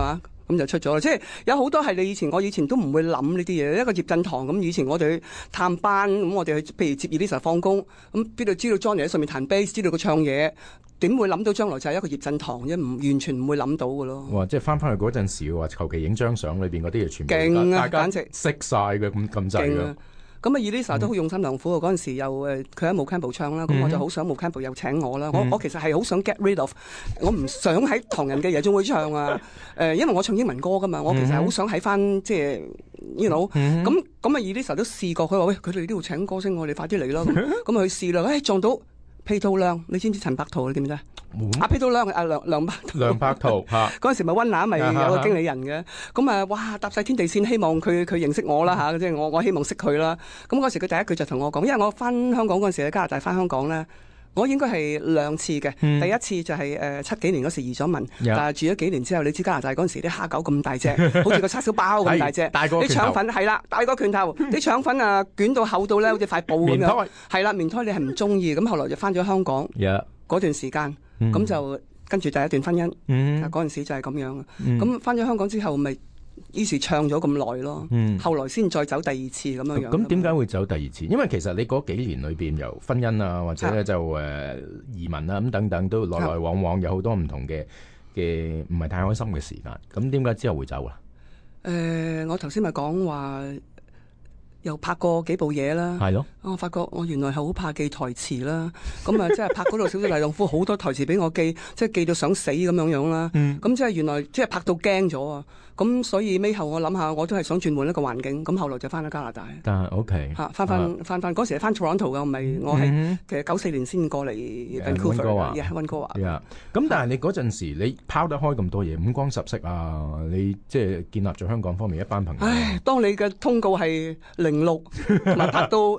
咁就出咗啦。即係有好多係我以前都唔會諗呢啲嘢。一個葉振棠咁，以前我哋去探班，咁我哋去譬如接 Elisa 放工，咁邊度知道 Johnny 喺上面彈 bass， 知道佢唱嘢，點會諗到將來就係一個葉振棠啫？完全唔會諗到嘅咯。 哇！即係翻去嗰陣時話，求其影張相裏邊嗰啲嘢全部勁啊， 大家簡直識晒嘅咁滯嘅。 咁啊 Elisa 都好用心良苦啊！嗰陣時又佢喺 Mocambo 唱啦，咁我就好想 Mocambo 又請我啦。我其實係好想 get rid of， 我唔想喺唐人嘅夜總會唱啊。因為我唱英文歌噶嘛，我其實好想喺翻即係 you know 咁啊 Elisa 都試過，佢話喂，佢哋呢度請歌星，我哋快啲嚟啦。咁啊去試啦，撞到披濤亮，你知唔知陳柏圖你知唔知啊？披濤亮梁柏圖嚇，嗰陣時咪溫拿咪有個經理人嘅，咁啊哇搭晒天地線，希望佢認識我啦嚇，即係我希望識佢啦。咁嗰時佢第一句就同我講，因為我翻香港嗰陣時喺加拿大翻香港咧，我應該係2次嘅。第一次就係70幾年嗰時移咗民，但係住咗幾年之後，你知加拿大嗰陣時啲蝦餃咁大隻，好似個叉燒包咁大隻，啲腸粉係啦，大過拳頭，啲腸粉啊捲到厚到咧，好似塊布咁樣。係啦，棉胎你係唔中意，咁後來就翻咗香港嗰段時間。咁就跟住第一段婚姻，嗰陣時就係咁樣。咁翻咗香港之後，咪於是唱咗咁耐咯。後來先再走第二次咁樣樣。咁點解會走第二次？因為其實你嗰幾年裏邊由婚姻啊，或者咧就移民啊咁等等，都來來往往有好多唔同嘅唔係太開心嘅時間。咁點解之後會走啊？ 我頭先咪講話。又拍過幾部嘢啦， 係咯。 我發覺我原來係好怕記台詞啦。咁啊，即係拍嗰度小姐黎浪夫好多台詞俾我記，即係記到想死咁樣樣啦。咁即係原來即係拍到驚咗啊！咁所以尾後我諗下，我都係想轉換一個環境。咁後來就翻咗加拿大。 但係 OK 嚇，翻嗰時係翻 Toronto 㗎，唔係我係其實94年先過嚟 Vancouver 嘅溫哥華。 咁但係你嗰陣時你拋得開咁多嘢，五光十色啊！你即係建立咗香港方面一班朋友。 唉，當你嘅通告係06同埋拍到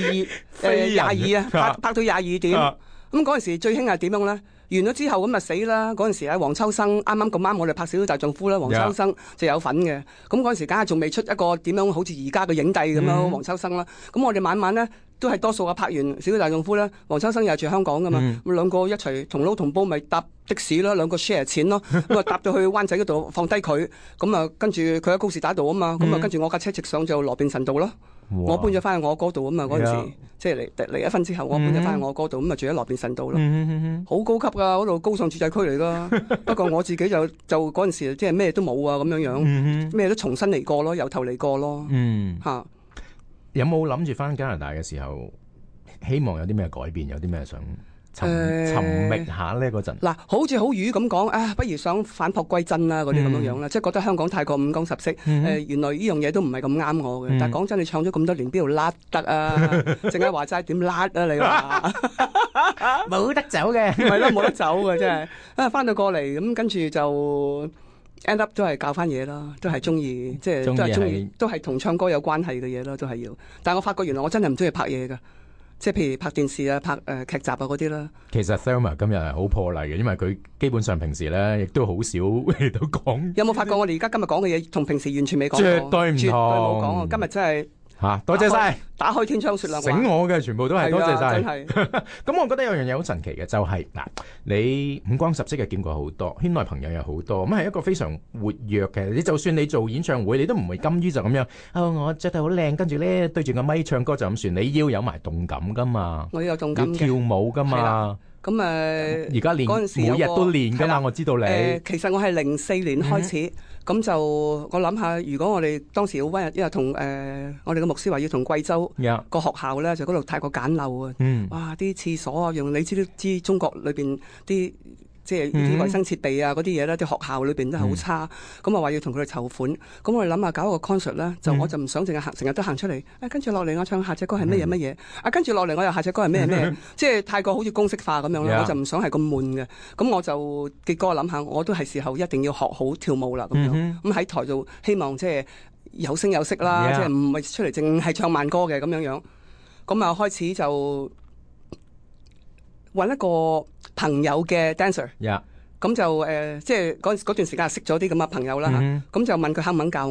22啊，拍到22點。咁嗰陣時最興係點樣咧？完咗之後咁啊死啦！嗰陣時喺黃秋生啱啱咁啱，我哋拍《小小大丈夫》啦，黃秋生就有份嘅。咁嗰陣時梗係仲未出一個點樣好似而家嘅影帝咁樣，黃秋生啦。咁我哋晚晚咧都係多數啊拍完《小小大丈夫》咧，黃秋生又係住香港噶嘛，咁兩個一齊同撈同煲咪搭的士啦，兩個 share 錢咯。咁啊搭到去灣仔嗰度放低佢，咁啊跟住佢喺高士打道啊嘛，咁啊跟住我架車直上就羅便臣道咯。我搬咗翻去我哥度啊嘛，嗰陣時即係離咗婚之後，我搬咗翻去我哥度，咁啊住喺羅便臣道咯，好高級噶，嗰度高尚住宅區嚟噶。不過我自己就嗰陣時即係咩都冇啊，咁樣樣，咩都重新嚟過咯，由頭嚟過咯。嚇， 有冇諗住翻加拿大嘅時候，希望有啲咩改變，有啲咩想尋覓下咧嗰陣？嗱， 好似好魚咁講，不如想反璞歸真啦，嗰啲咁樣樣啦，即係覺得香港太過五光十色。原來呢樣嘢都唔係咁啱我嘅。但係講真，你唱咗咁多年，邊度甩得啊？淨係話齋點甩啊？你話冇得走嘅，係咯，冇得走嘅真係。翻到過嚟咁，跟住就 end up 都係教翻嘢啦，都係中意，即係都係中意，都係同唱歌有關係嘅嘢咯，都係要。但係我發覺原來我真係唔中意拍嘢㗎。即係譬如拍電視啊、拍劇集啊嗰啲啦。其實 Thelma 今日係好破例嘅，因為佢基本上平時咧亦都好少嚟到講。 有冇發覺我哋而家今日講嘅嘢同平時完全未講過？ 絕對唔同，絕對冇講。今日真係多謝晒， 打開天窗說亮話。 醒我嘅全部都係多謝晒。 真係。 咁我覺得有樣嘢好神奇嘅，就係嗱，你五光十色嘅見過好多，圈內朋友有好多，咁係一個非常活躍嘅。你就算你做演唱會，你都唔會甘於就咁樣。我着得好靚，跟住咧對住個咪唱歌就咁算。你要有埋動感噶嘛， 我要有動感嘅， 要跳舞噶嘛。咁而家練嗰陣時每日都練噶嘛，我知道你。 其實我係04年開始，咁就我諗下，如果我哋當時好溫日，因為同我哋嘅牧師話要同貴州個學校咧，就嗰度太過簡陋啊。哇！啲廁所啊，用你知中國裏邊啲。即係啲衞生設備啊，嗰啲嘢咧，啲學校裏邊都係好差。咁啊話要同佢哋籌款，咁我哋諗下搞一個 concert 咧，我就唔想淨係行，成日都行出嚟。跟住落嚟我唱下隻歌係乜嘢乜嘢，跟住落嚟我又下隻歌係咩咩，即係太過好似公式化咁樣啦，我就唔想係咁悶嘅。咁我就結果諗下，我都係時候一定要學好跳舞啦咁樣。咁喺台度希望即係有聲有色啦，即係唔係出嚟淨係唱慢歌嘅咁樣樣。咁啊開始就揾一個朋友嘅 dancer，咁就即係嗰段時間識咗啲咁嘅朋友啦，咁就問佢肯唔肯教我，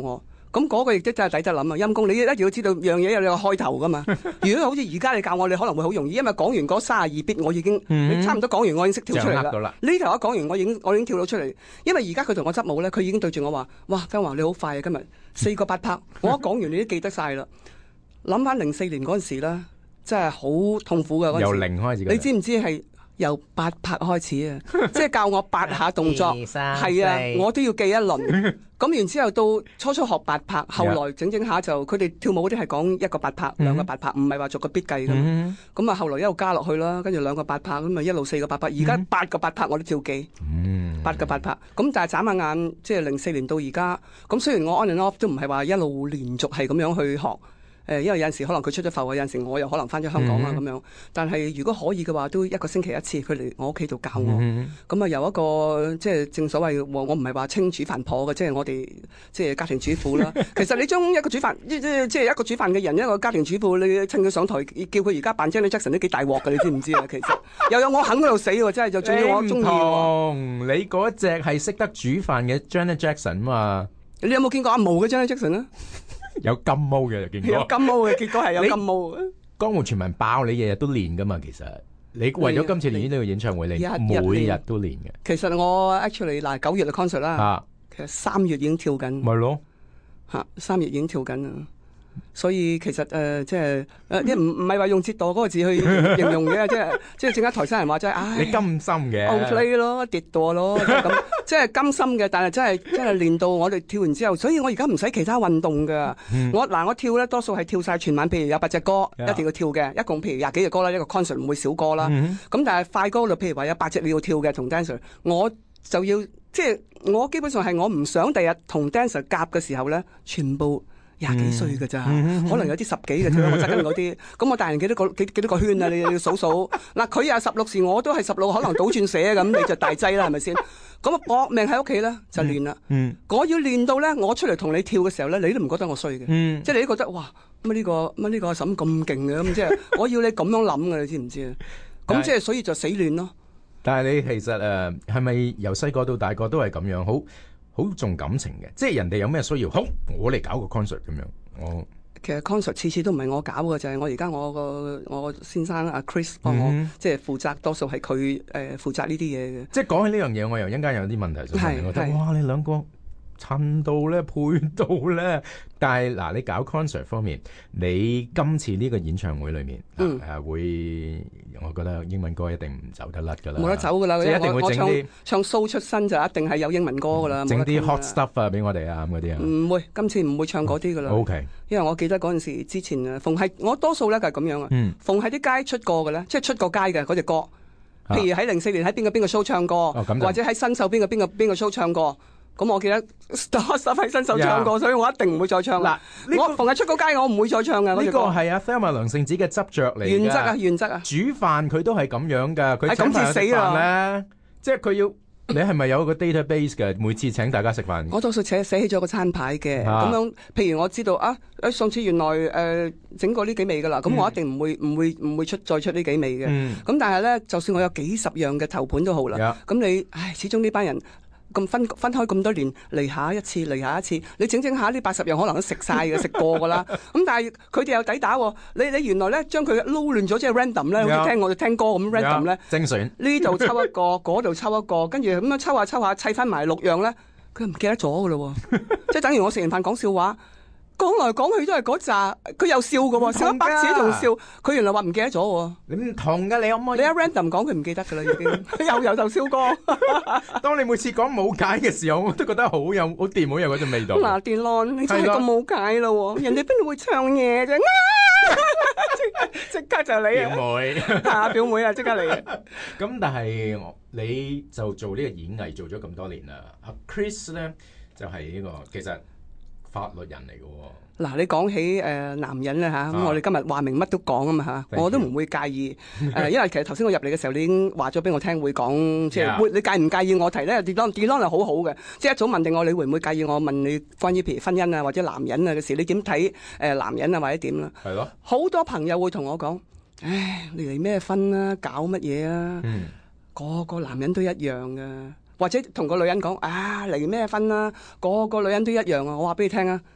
咁嗰個亦都真係抵得諗啊！陰公，你一定要知道樣嘢有你個開頭噶嘛。如果好似而家你教我，你可能會好容易，因為講完嗰32 bit 我已經，你差唔多講完我已經識跳出嚟啦。呢頭一講完我已經跳到出嚟，因為而家佢同我執舞咧，佢已經對住我話：哇，姜華你好快啊！今日4個8拍，我一講完你都記得晒啦。諗翻04年嗰陣時啦，真係好痛苦嘅嗰陣時。 由零開始， 你知唔知係？由8拍開始啊，即係教我8下動作，係啊，我都要記一輪。咁然之後到初學8拍，後來整下就佢哋跳舞嗰啲係講1個8拍、2個8拍，唔係話逐個 beat 計㗎嘛。咁啊後來一路加落去啦，跟住2個8拍，咁啊一路4個8拍，而家8個8拍我都照記。8個8拍，咁但係眨下眼，即係04年到而家，咁雖然我 on and off 都唔係話一路連續係咁樣去學。因為有陣時可能佢出咗埠，有陣時我又可能翻咗香港啦咁樣。但係如果可以嘅話，都1個星期1次，佢嚟我屋企度教我。咁啊由一個即係正所謂，我唔係話稱煮飯婆嘅，即係我哋即係家庭主婦啦。其實你將一個煮飯即係一個煮飯嘅人，一個家庭主婦，你趁佢上台叫佢而家扮 Janet Jackson 都幾大鑊嘅，你知唔知啊？其實又有我肯嗰度死喎，真係就仲要我中意喎。 你嗰隻係識得煮飯嘅 Janet Jackson 嘛？ 你有冇見過阿毛嘅 Janet Jackson 啊？ 有金毛嘅就見過， 有金毛嘅結果係有金毛嘅。江湖傳聞爆你日日都練噶嘛？其實你為咗今次練呢個演唱會，你每日都練嘅。 其實我 actually 嗱9月嘅 concert 啦，其實3月已經跳緊。 咪咯 ，3月已經跳緊啦。所以其實即係唔係話用折墮嗰個字去形容嘅，即係正解台山人話齋，唉， 你甘心嘅 on play 咯，跌墮咯，咁即係甘心嘅。但係真係練到我哋跳完之後，所以我而家唔使其他運動㗎。我跳咧多數係跳晒全晚，譬如有8隻歌一定要跳嘅，一共譬如20幾隻歌啦，一個 concert 唔會少歌啦。咁但係快歌度譬如話有8隻你要跳嘅同 dancer， 我就要即係我基本上係我唔想第日同 dancer 夾嘅時候咧，全部20幾歲㗎咋，可能有啲10幾嘅跳我側緊嗰啲，咁我大人幾多個圈啊？你要數數嗱，佢又16時，我都係16，可能倒轉寫咁，你就大劑啦，係咪先？咁啊搏命喺屋企咧就練啦。我要練到咧，我出嚟同你跳嘅時候咧，你都唔覺得我衰嘅，即係你都覺得哇乜呢個阿嬸咁勁嘅咁，即係我要你咁樣諗嘅，你知唔知啊？咁即係所以就死練咯。 但係你其實係咪由細個到大個都係咁樣好重感情嘅，即係人哋有咩需要，好我嚟搞個 concert 咁樣。 其實 concert 次次都唔係我搞嘅，就係我而家我先生阿 Chris 幫我，即係負責，多數係佢負責呢啲嘢嘅。即係講起呢樣嘢，我又一間有啲問題想問你，覺得哇你兩個襯到咧配到咧，但係嗱你搞 concert 方面，你今次呢個演唱會裏面會，我覺得英文歌一定唔走得甩㗎啦， 冇得走㗎啦， 即係一定會整啲唱 soul 出身就一定係有英文歌㗎啦， 整啲 hot stuff 啊俾我哋啊咁嗰啲啊， 唔會，今次唔會唱嗰啲㗎啦。 OK， 因為我記得嗰陣時之前逢係我多數咧就係咁樣啊，逢係啲街出過嘅咧，即係出過街嘅嗰隻歌，譬如喺04年喺邊個 show 唱過，或者喺新秀邊個 show 唱過。咁我記得 Star 喺新秀唱過，所以我一定唔會再唱啦。我逢係出個街，我唔會再唱嘅。 呢個係阿 Thelma 梁聖子嘅執着嚟嘅原則啊！ 煮飯佢都係咁樣㗎，佢請大家食飯咧，即係佢要你係咪有個 database 嘅？每次請大家食飯， 我多數寫起咗個餐牌嘅，咁樣譬如我知道上次原來整過呢幾味㗎啦，咁我一定唔會再出呢幾味嘅。咁但係咧，就算我有幾十樣嘅頭盤都好啦，咁你始終呢班人。咁分開咁多年嚟下一次，你整下呢80樣可能都食晒嘅，食過㗎啦。咁但係佢哋又抵打喎。你原來咧將佢撈亂咗，即係 random 咧，好似我哋聽歌咁 random 咧， 精選呢度抽一個，嗰度抽一個，跟住咁樣抽下砌翻埋6樣咧，佢唔記得咗㗎咯喎。即係等於我食完飯講笑話。講來講去都係嗰扎，佢又笑嘅喎，笑100次仲笑。佢原來話唔記得咗喎。 你唔同㗎，你可唔可以？ 你一 random 講佢唔記得㗎啦，已經又由頭笑過。 當你每次講冇解嘅時候，我都覺得好掂，好有嗰種味道。 嗱，電浪你真係咁冇解咯喎，人哋邊度會唱嘢啫？即刻就你啊！ 表妹表妹啊，即刻嚟啊！ 咁但係你就做呢個演藝做咗咁多年啦。阿 Chris 咧就係呢個其實。法律人嚟嘅喎， 嗱你講起男人咧嚇，咁我哋今日話明乜都講啊嘛嚇，我都唔會介意因為其實頭先我入嚟嘅時候，你已經話咗俾我聽會講，即係會你介唔介意我提咧？Delon 係好好嘅，即係一早問定我，你會唔會介意我問你關於譬如婚姻啊或者男人啊嘅事？你點睇男人啊或者點啦？ 係咯， 好多朋友會同我講，唉，你離咩婚啊？搞乜嘢啊？個男人都一樣嘅。或者同個女人講離咩婚啦？個女人都一樣啊！我話俾你聽啊，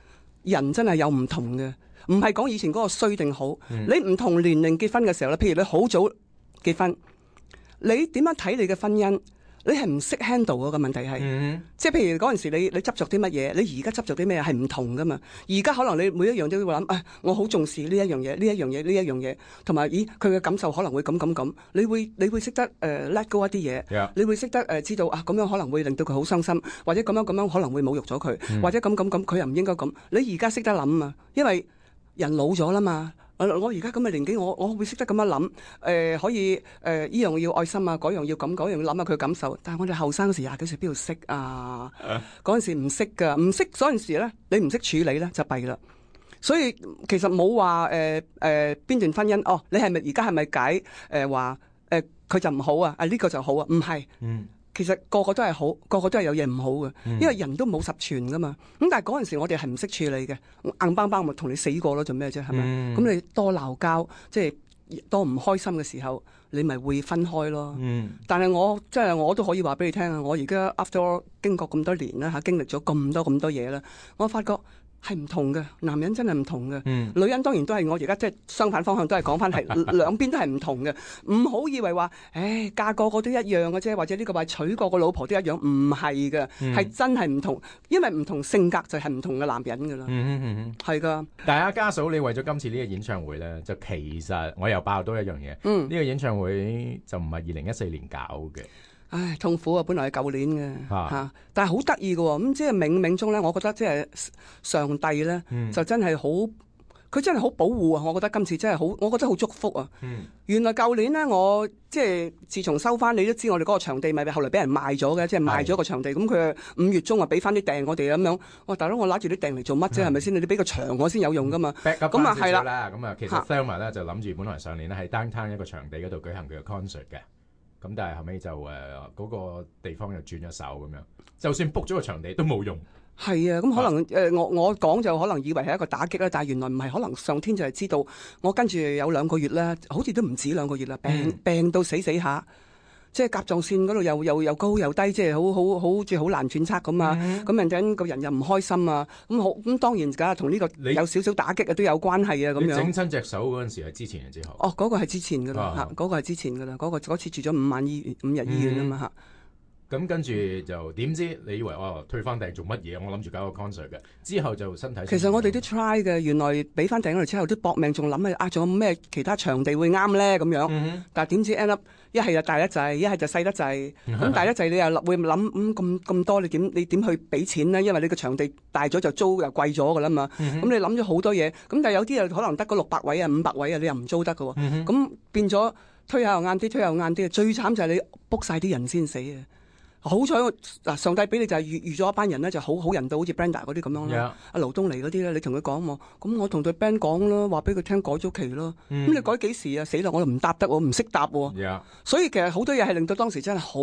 人真係有唔同嘅，唔係講以前嗰個衰定好。你唔同年齡結婚嘅時候咧，譬如你好早結婚，你點樣睇你嘅婚姻？你係唔識 handle 嗰個問題係，即係譬如嗰陣時你執着啲乜嘢，你而家執着啲咩係唔同噶嘛？而家可能你每一樣都會諗，我好重視呢一樣嘢，呢一樣嘢，呢一樣嘢，同埋咦佢嘅感受可能會咁，你會識得let go 一啲嘢，你會識得知道咁樣可能會令到佢好傷心，或者咁樣可能會侮辱咗佢，或者咁佢又唔應該咁。你而家識得諗啊，因為人老咗啦嘛。我而家咁嘅年紀，我會識得咁樣諗，可以呢樣要愛心啊，嗰樣要咁，嗰樣要諗下佢感受。但係我哋後生嗰時廿幾歲邊度識啊？嗰陣時唔識㗎，唔識嗰陣時咧，你唔識處理咧就弊啦。所以其實冇話邊段婚姻你係咪而家係咪解話佢就唔好啊？呢個就好啊？唔係。其實個個都係好，個個都係有嘢唔好嘅，因為人都冇十全噶嘛。咁但係嗰陣時我哋係唔識處理嘅，硬邦邦咪同你死過咯，做咩啫？係咪？咁你多鬧交，即係多唔開心嘅時候，你咪會分開咯。但係我都可以話俾你聽啊，我而家 after all 經過咁多年啦，經歷咗咁多嘢啦，我發覺係唔同嘅，男人真係唔同嘅，女人當然都係。我而家即係相反方向都係講翻係兩邊都係唔同嘅，唔好以為話，嫁個個都一樣嘅啫，或者呢個話娶個老婆都一樣，唔係嘅，係真係唔同，因為唔同性格就係唔同嘅男人噶啦，係噶。 但係阿家嫂，你為咗今次呢個演唱會咧，就其實我又爆多一樣嘢，呢個演唱會就唔係2014年搞嘅。 唉，痛苦啊！本來係舊年嘅但係好得意嘅喎。咁即係冥冥中咧，我覺得即係上帝咧，就真係好，佢真係好保護啊！我覺得今次真係好，我覺得好祝福啊！原來舊年咧，我即係自從收翻，你都知我哋嗰個場地咪後來俾人賣咗嘅，即係賣咗個場地。咁佢5月中啊，俾翻啲訂我哋咁樣。我大佬，我攞住啲訂嚟做乜啫？係咪先？你俾個場我先有用噶嘛？咁啊係啦。 咁啊，其實 Thelma 咧就諗住本來上年咧喺 Downtown 一個場地嗰度舉行佢嘅 concert 嘅。咁但係後尾就嗰個地方又轉咗手咁樣，就算 book 咗個場地都冇用。 係啊，咁可能我講就可能以為係一個打擊啦，但係原來唔係，可能上天就係知道我跟住有2個月咧，好似都唔止2個月啦，病到死下。即係甲狀腺嗰度又高又低，即係好似好難揣測咁啊！咁人哋個人又唔開心啊！咁當然梗係同呢個有少少打擊啊，都有關係啊！咁樣。你整親隻手嗰陣時係之前定之後？嗰個係之前㗎啦，嗰個係之前㗎啦，嗰次住咗5日醫院啊嘛。 咁跟住就點知？你以為退翻訂做乜嘢？我諗住搞個 concert 嘅，之後就身體。 其實我哋都 try 嘅，原來俾翻訂我哋之後都搏命，仲諗仲有咩其他場地會啱咧咁樣。但係點知 end up 一係就大得滯，一係就細得滯。咁大得滯你又會諗咁多，你點去俾錢咧？因為你個場地大咗就租又貴咗㗎啦嘛。咁你諗咗好多嘢，咁但係有啲又可能得個600位啊、500位啊，你又唔租得㗎喎。咁變咗推下又晏啲，推下又晏啲。最慘就係你 book 晒啲人先死啊！好彩嗱，上帝俾你就係預咗一班人咧，就好人到好似 Brenda 嗰啲咁樣啦。阿盧東尼嗰啲咧，你同佢講喎，咁我同對 band 講啦，話俾佢聽改咗期咯。咁你改幾時啊？死啦！我又唔答得喎，唔識答喎。所以其實好多嘢係令到當時真係好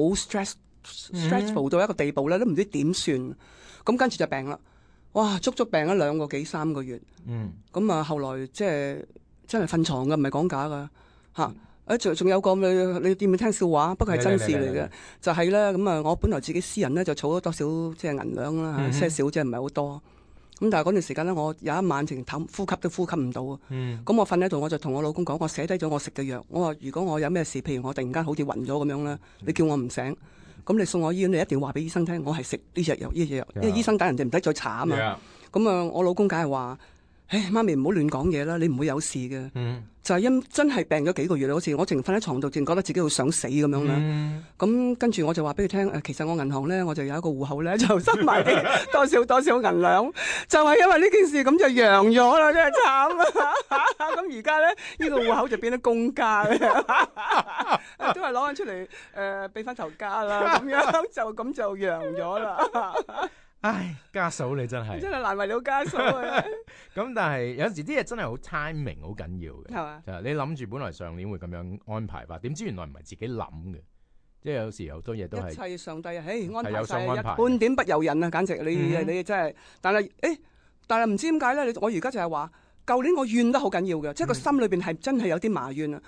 stressful 到一個地步咧，都唔知點算。咁跟住就病啦，哇！足病咗2個幾3個月。咁啊，後來即係真係瞓床㗎，唔係講假㗎嚇。仲有個你見唔見聽笑話？不過係真事嚟嘅，就係咧咁啊！我本來自己私人咧就儲咗多少即係銀兩啦，些少即係唔係好多。咁但係嗰段時間咧，我有一晚淨呼吸都呼吸唔到啊！咁我瞓喺度，我就同我老公講，我寫低咗我食嘅藥。我話如果我有咩事，譬如我突然間好似暈咗咁樣咧，你叫我唔醒，咁你送我醫院，你一定要話俾醫生聽，我係食呢隻藥，因為醫生等人哋唔使再查啊嘛。咁啊，我老公梗係話。媽咪唔好亂講嘢啦，你唔會有事嘅。就係真係病咗幾個月啦，好似我淨瞓喺床度，淨覺得自己會想死咁樣啦。咁跟住我就話俾佢聽，其實我銀行咧，我就有一個戶口咧，就塞埋多少銀兩，就係因為呢件事咁就揚咗啦，真係慘啊！咁而家咧呢個戶口就變得公家嘅，都係攞翻出嚟俾翻頭家啦，咁樣就揚咗啦。 唉，家嫂你真係難為到家嫂啊！ 咁但係有陣時啲嘢真係好 timing 好緊要嘅， 係嘛？ 就係你諗住本來上年會咁樣安排法，點知原來唔係自己諗嘅，即係有時好多嘢都係一切上帝啊！安排晒， 安排半點不由人啊！簡直你真係，但係唔知點解咧？我而家就係話，舊年我怨得好緊要嘅，即係個心裏邊係真係有啲埋怨啊！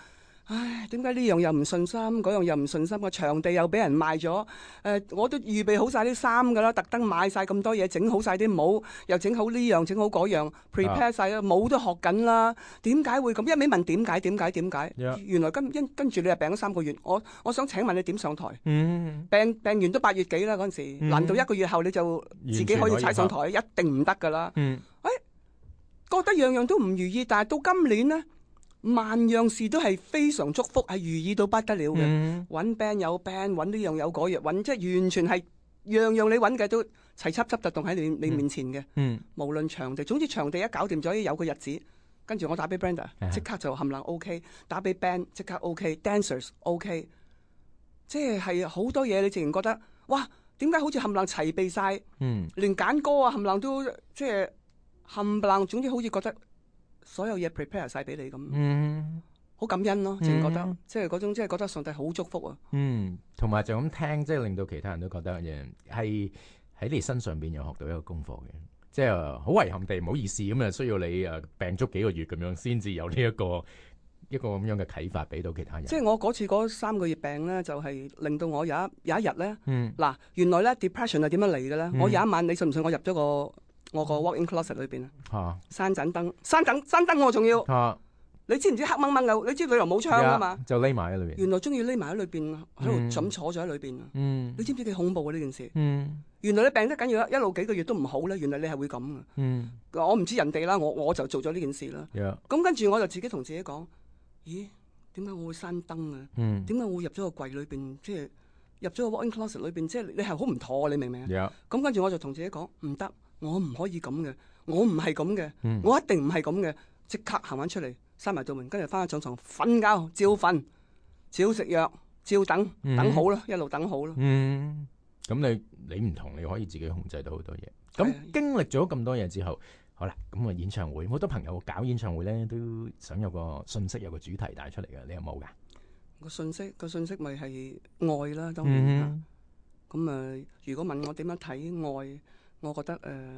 唉，點解呢樣又唔順心，嗰樣又唔順心？個場地又俾人賣咗。我都預備好晒啲衫噶啦，特登買晒咁多嘢，整好晒啲帽，又整好呢樣，整好嗰樣 ，prepare 晒啦，帽都學緊啦。點解會咁？一味問點解？點解？原來跟住你又病咗3個月。我想請問你點上台？病完都8月幾啦嗰陣時，難道1個月後你就自己可以踩上台？一定唔得噶啦。覺得樣樣都唔如意，但係到今年呢，萬樣事都係非常祝福，係如意到不得了嘅。揾 band 有 band， 揾呢樣有嗰樣，揾即係完全係樣樣你揾嘅都齊輯輯特動喺你面前嘅。無論場地，總之場地一搞掂咗，有個日子，跟住我打俾 Brenda， 即刻就冚唪唥 OK， 打俾 band 即刻 OK，dancers OK， 即係好多嘢你自然覺得，哇！點解好似冚唪唥齊備晒？連揀歌啊冚唪唥都即係冚唪唥，總之好似覺得所有嘢 prepare 晒俾你咁，好感恩咯，淨覺得即係嗰種即係覺得上帝好祝福啊。 同埋就咁聽，即係令到其他人都覺得係喺你身上邊又學到一個功課嘅，即係好遺憾地唔好意思咁啊，需要你病足幾個月咁樣先至有呢一個咁樣嘅啟發俾到其他人。 即係我嗰次嗰3個月病咧，就係令到我有一日咧，嗱原來咧 depression 係點樣嚟嘅咧？我有一晚你信唔信？我入咗我個 walk-in closet 裏邊啊，閂盞燈，閂燈我仲要，你知唔知黑掹掹嘅？你知旅遊冇窗啊嘛， 就匿埋喺裏邊。 原來中意匿埋喺裏邊，喺度咁坐咗喺裏邊啊。你知唔知幾恐怖啊呢件事？原來你病得緊要一路幾個月都唔好咧，原來你係會咁啊。我唔知人哋啦，我就做咗呢件事啦。咁跟住我就自己同自己講：咦，點解我會閂燈啊？點解我會入咗個櫃裏邊？即係入咗個 walk-in closet 裏邊，即係你係好唔妥，你明唔明啊？咁跟住我就同自己講：唔得。我唔可以咁嘅，我唔係咁嘅，我一定唔係咁嘅，即刻行翻出嚟，閂埋道門，跟住翻去上床瞓覺，照瞓，照食藥，照等好啦，一路等好啦。 咁你唔同，你可以自己控制到好多嘢。咁經歷咗咁多嘢之後，好啦，咁啊演唱會，好多朋友搞演唱會咧，都想有個信息，有個主題帶出嚟嘅，你有冇噶？ 個信息咪係愛啦，當然咁如果問我點樣睇愛？我覺得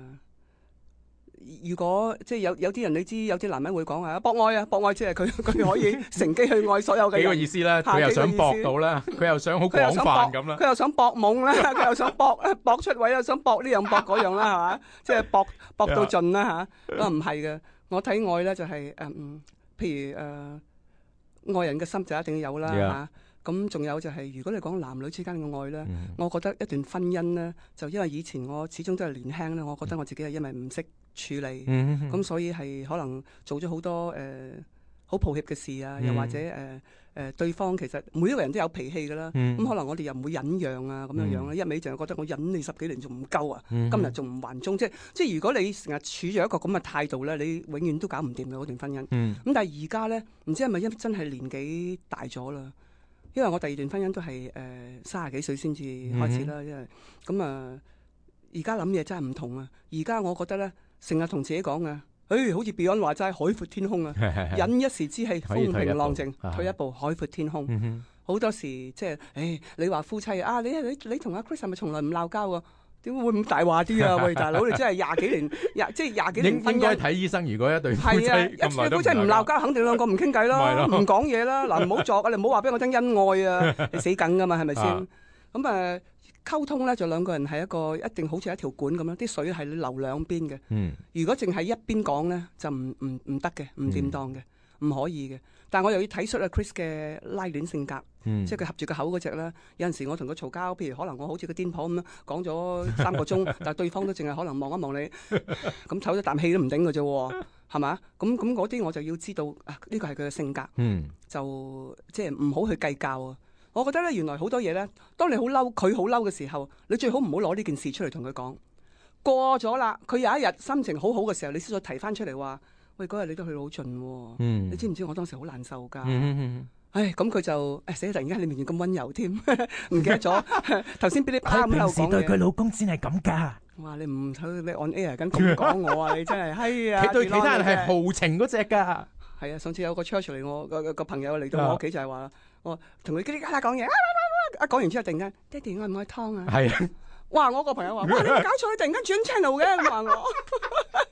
如果即係有啲人你知，有啲男人會講啊，博愛啊，博愛即係佢可以乘機去愛所有嘅人。幾個意思啦，佢又想博到啦，佢又想好廣泛咁啦，佢又想博懵啦，佢又想博出位，又想博呢樣博嗰樣啦，係嘛？即係博到盡啦嚇。唔係嘅，我睇愛咧就係譬如愛人嘅心就一定要有啦嚇。咁仲有就係，如果你講男女之間嘅愛咧，我覺得一段婚姻咧，就因為以前我始終都係年輕咧，我覺得我自己係因為唔識處理，咁所以係可能做咗好多好抱歉嘅事啊，又或者對方其實每一個人都有脾氣噶啦，咁可能我哋又唔會忍讓啊咁樣樣咧，一味淨係覺得我忍你10幾年仲唔夠啊，今日仲唔還鐘，即係如果你成日處住一個咁嘅態度咧，你永遠都搞唔掂嘅嗰段婚姻。咁但係而家咧，唔知係咪真係年紀大咗啦？因為我第2段婚姻都係30幾歲先至開始啦，因為咁而家諗嘢真係唔同啊！而家我覺得咧，成日同自己講啊，好似 Beyond 話齋海闊天空啊，忍一時之氣，風平浪靜，退一步海闊天空。好多時即係，你話夫妻啊，你同阿 Chris 係咪從來唔鬧交啊？點會咁大話啲啊？喂，大佬，你真係20幾年，即係20幾年婚姻應該睇醫生。如果一對夫妻咁耐都唔鬧交，肯定兩個唔傾偈啦，唔講嘢啦。嗱，唔好作啊！你唔好話俾我聽恩愛啊，你死梗噶嘛，係咪先？咁溝通咧，就兩個人係一定好似一條管咁樣，啲水係流兩邊嘅。如果淨係一邊講咧，就唔得嘅，唔掂當嘅，唔可以嘅。但係我又要睇出阿 Chris 嘅拉鏈性格，即係佢合住個口嗰隻啦。有陣時我同佢嘈交，譬如可能我好似個癲婆咁樣講咗3個鐘，但係對方都淨係可能望一望你，咁唞咗啖氣都唔頂嘅啫，係嘛？咁嗰啲我就要知道呢個係佢嘅性格，就即係唔好去計較啊。我覺得咧，原來好多嘢咧，當你好嬲，佢好嬲嘅時候，你最好唔好攞呢件事出嚟同佢講。過咗啦，佢有一日心情好好嘅時候，你先再提翻出嚟話。喂，嗰日你都去到好盡喎，你知唔知我當時好難受㗎？咁佢就死啦！突然間你面前咁溫柔添，唔記得咗頭先俾你啱喺度講嘢。佢平時對佢老公先係咁㗎。哇！你唔睇你 on air 緊咁講我啊！你真係係啊！佢對其他人係豪情嗰隻㗎。係啊！上次有個 church 嚟，我個朋友嚟到我屋企就係話，我同佢嘰哩呱啦講嘢，一講完之後突然間，爹哋愛唔愛湯啊？係啊！哇！我個朋友話：哇！你搞錯，你突然間轉 channel 嘅咁話我。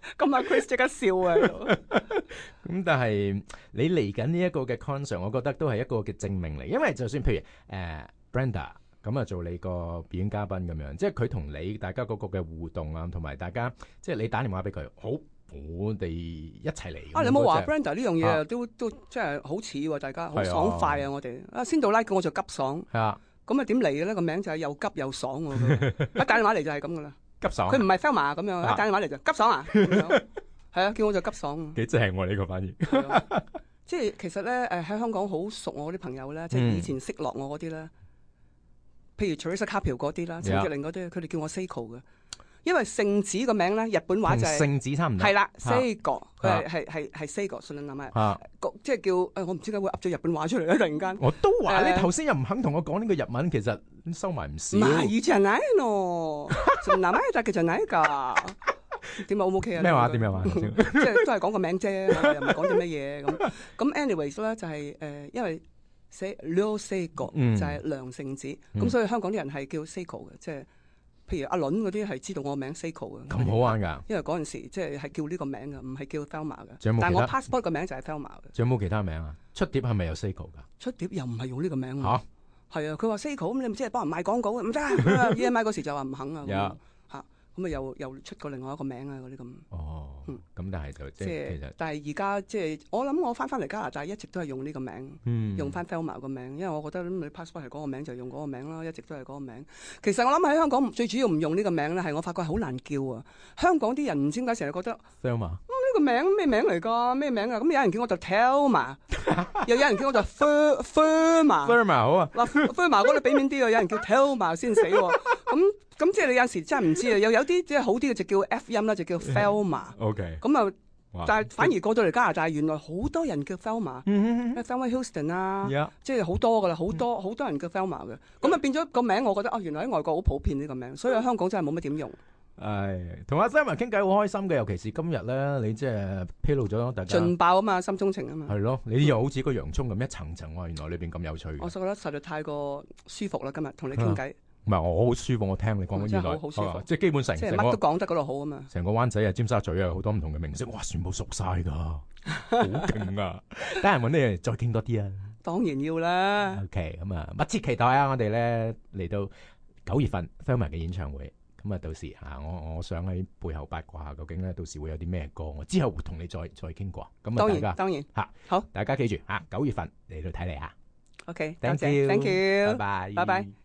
咁阿 Chris 即刻笑啊！ 咁但係你嚟緊呢一個嘅 concert，我覺得都係一個嘅證明嚟，因為就算譬如Brenda 咁啊做你個表演嘉賓咁樣，即係佢同你大家嗰個嘅互動啊，同埋大家即係你打電話俾佢，好，我哋一齊嚟。 你冇話 Brenda 呢樣嘢都即係好似喎，大家好爽快啊！我哋仙杜拉叫我做急爽，係啊，咁啊點嚟嘅咧？個名就係又急又爽喎。一打電話嚟就係咁噶啦， 急爽。 佢唔係 Thelma 咁樣，一打電話嚟就急爽啊！係啊，叫我做急爽。 幾正喎呢個反應。 即係其實咧喺香港好熟我啲朋友咧，即係以前識落我嗰啲咧。譬如 Teresa Carpio 嗰啲啦，陳潔靈嗰啲，佢哋叫我 Seiko 嘅，因為聖子個名咧，日本話就係聖子差唔多， 係啦 ，Seiko， 佢係 Seiko， 信你諗下，即係叫我唔知點解會噏咗日本話出嚟咧，突然間。 我都話你頭先又唔肯同我講呢個日文，其實收埋唔少。 唔係じゃないの，名前だけじゃないか。點解 O 唔 OK 啊？ 咩話？點樣話？ 即係都係講個名啫，又唔係講啲乜嘢咁。咁 anyways 咧就係因為。寫 Leo Seiko 就係梁聖子，咁所以香港啲人係叫 Seiko 嘅，即係譬如阿倫嗰啲係知道我名 Seiko 嘅。 咁好玩㗎！ 因為嗰陣時即係叫呢個名嘅，唔係叫 Thelma 嘅。 但係我 passport 個名就係 Thelma 嘅。 仲有冇其他名啊？出碟係咪有 Seiko 㗎？ 出碟又唔係用呢個名喎。係啊，佢話 Seiko 咁，你唔知係幫人賣廣告唔得，EMI 嗰時就話唔肯啊。咁啊又出過另外一個名啊嗰啲咁。咁但係就即係其實，但係而家即係我諗我翻嚟加拿大一直都係用呢個名，用翻 Thelma 個名，因為我覺得你 passport 係嗰個名就用嗰個名啦，一直都係嗰個名。其實我諗喺香港最主要唔用呢個名咧，係我發覺好難叫啊。香港啲人唔知點解成日覺得 Thelma 呢個名咩名嚟㗎？咩名啊？咁有人叫我就 Thelma， 又有人叫我就 Thelma。Thelma 好啊， 嗱 Thelma 嗰度俾面啲啊，有人叫 Thelma 先死喎。咁即係你有時真係唔知啊，又有啲即係好啲嘅就叫 F 音啦，就叫 Thelma。OK。咁啊，但係反而過到嚟加拿大，原來好多人叫 Thelma，Thelma Houston 啊，即係好多噶啦，好多人叫 Thelma 嘅。咁啊變咗個名，我覺得原來喺外國好普遍呢個名，所以喺香港真係冇乜點用。 同阿 Thelma 傾偈好開心嘅，尤其是今日咧，你即係披露咗大家盡爆啊嘛，心中情啊嘛。 係咯，你又好似個洋葱咁一層層喎，原來裏邊咁有趣。我覺得實在太過舒服啦，今日同你傾偈。 唔係我好舒服，我聽你講緊原來好舒服， 即係基本上即係乜都講得嗰度好啊嘛。 成個灣仔啊、尖沙咀啊，好多唔同嘅明星，哇，全部熟晒㗎，好勁啊！得閒揾你再傾多啲啊。當然要啦。OK， 咁啊，密切期待啊！我哋咧嚟到9月份 Thelma 嘅演唱會，咁啊到時我想喺背後八卦下，究竟咧到時會有啲咩歌，我之後會同你再傾過。咁啊，大家當然好，大家記住9月份嚟到睇你嚇。OK，thank you，拜拜。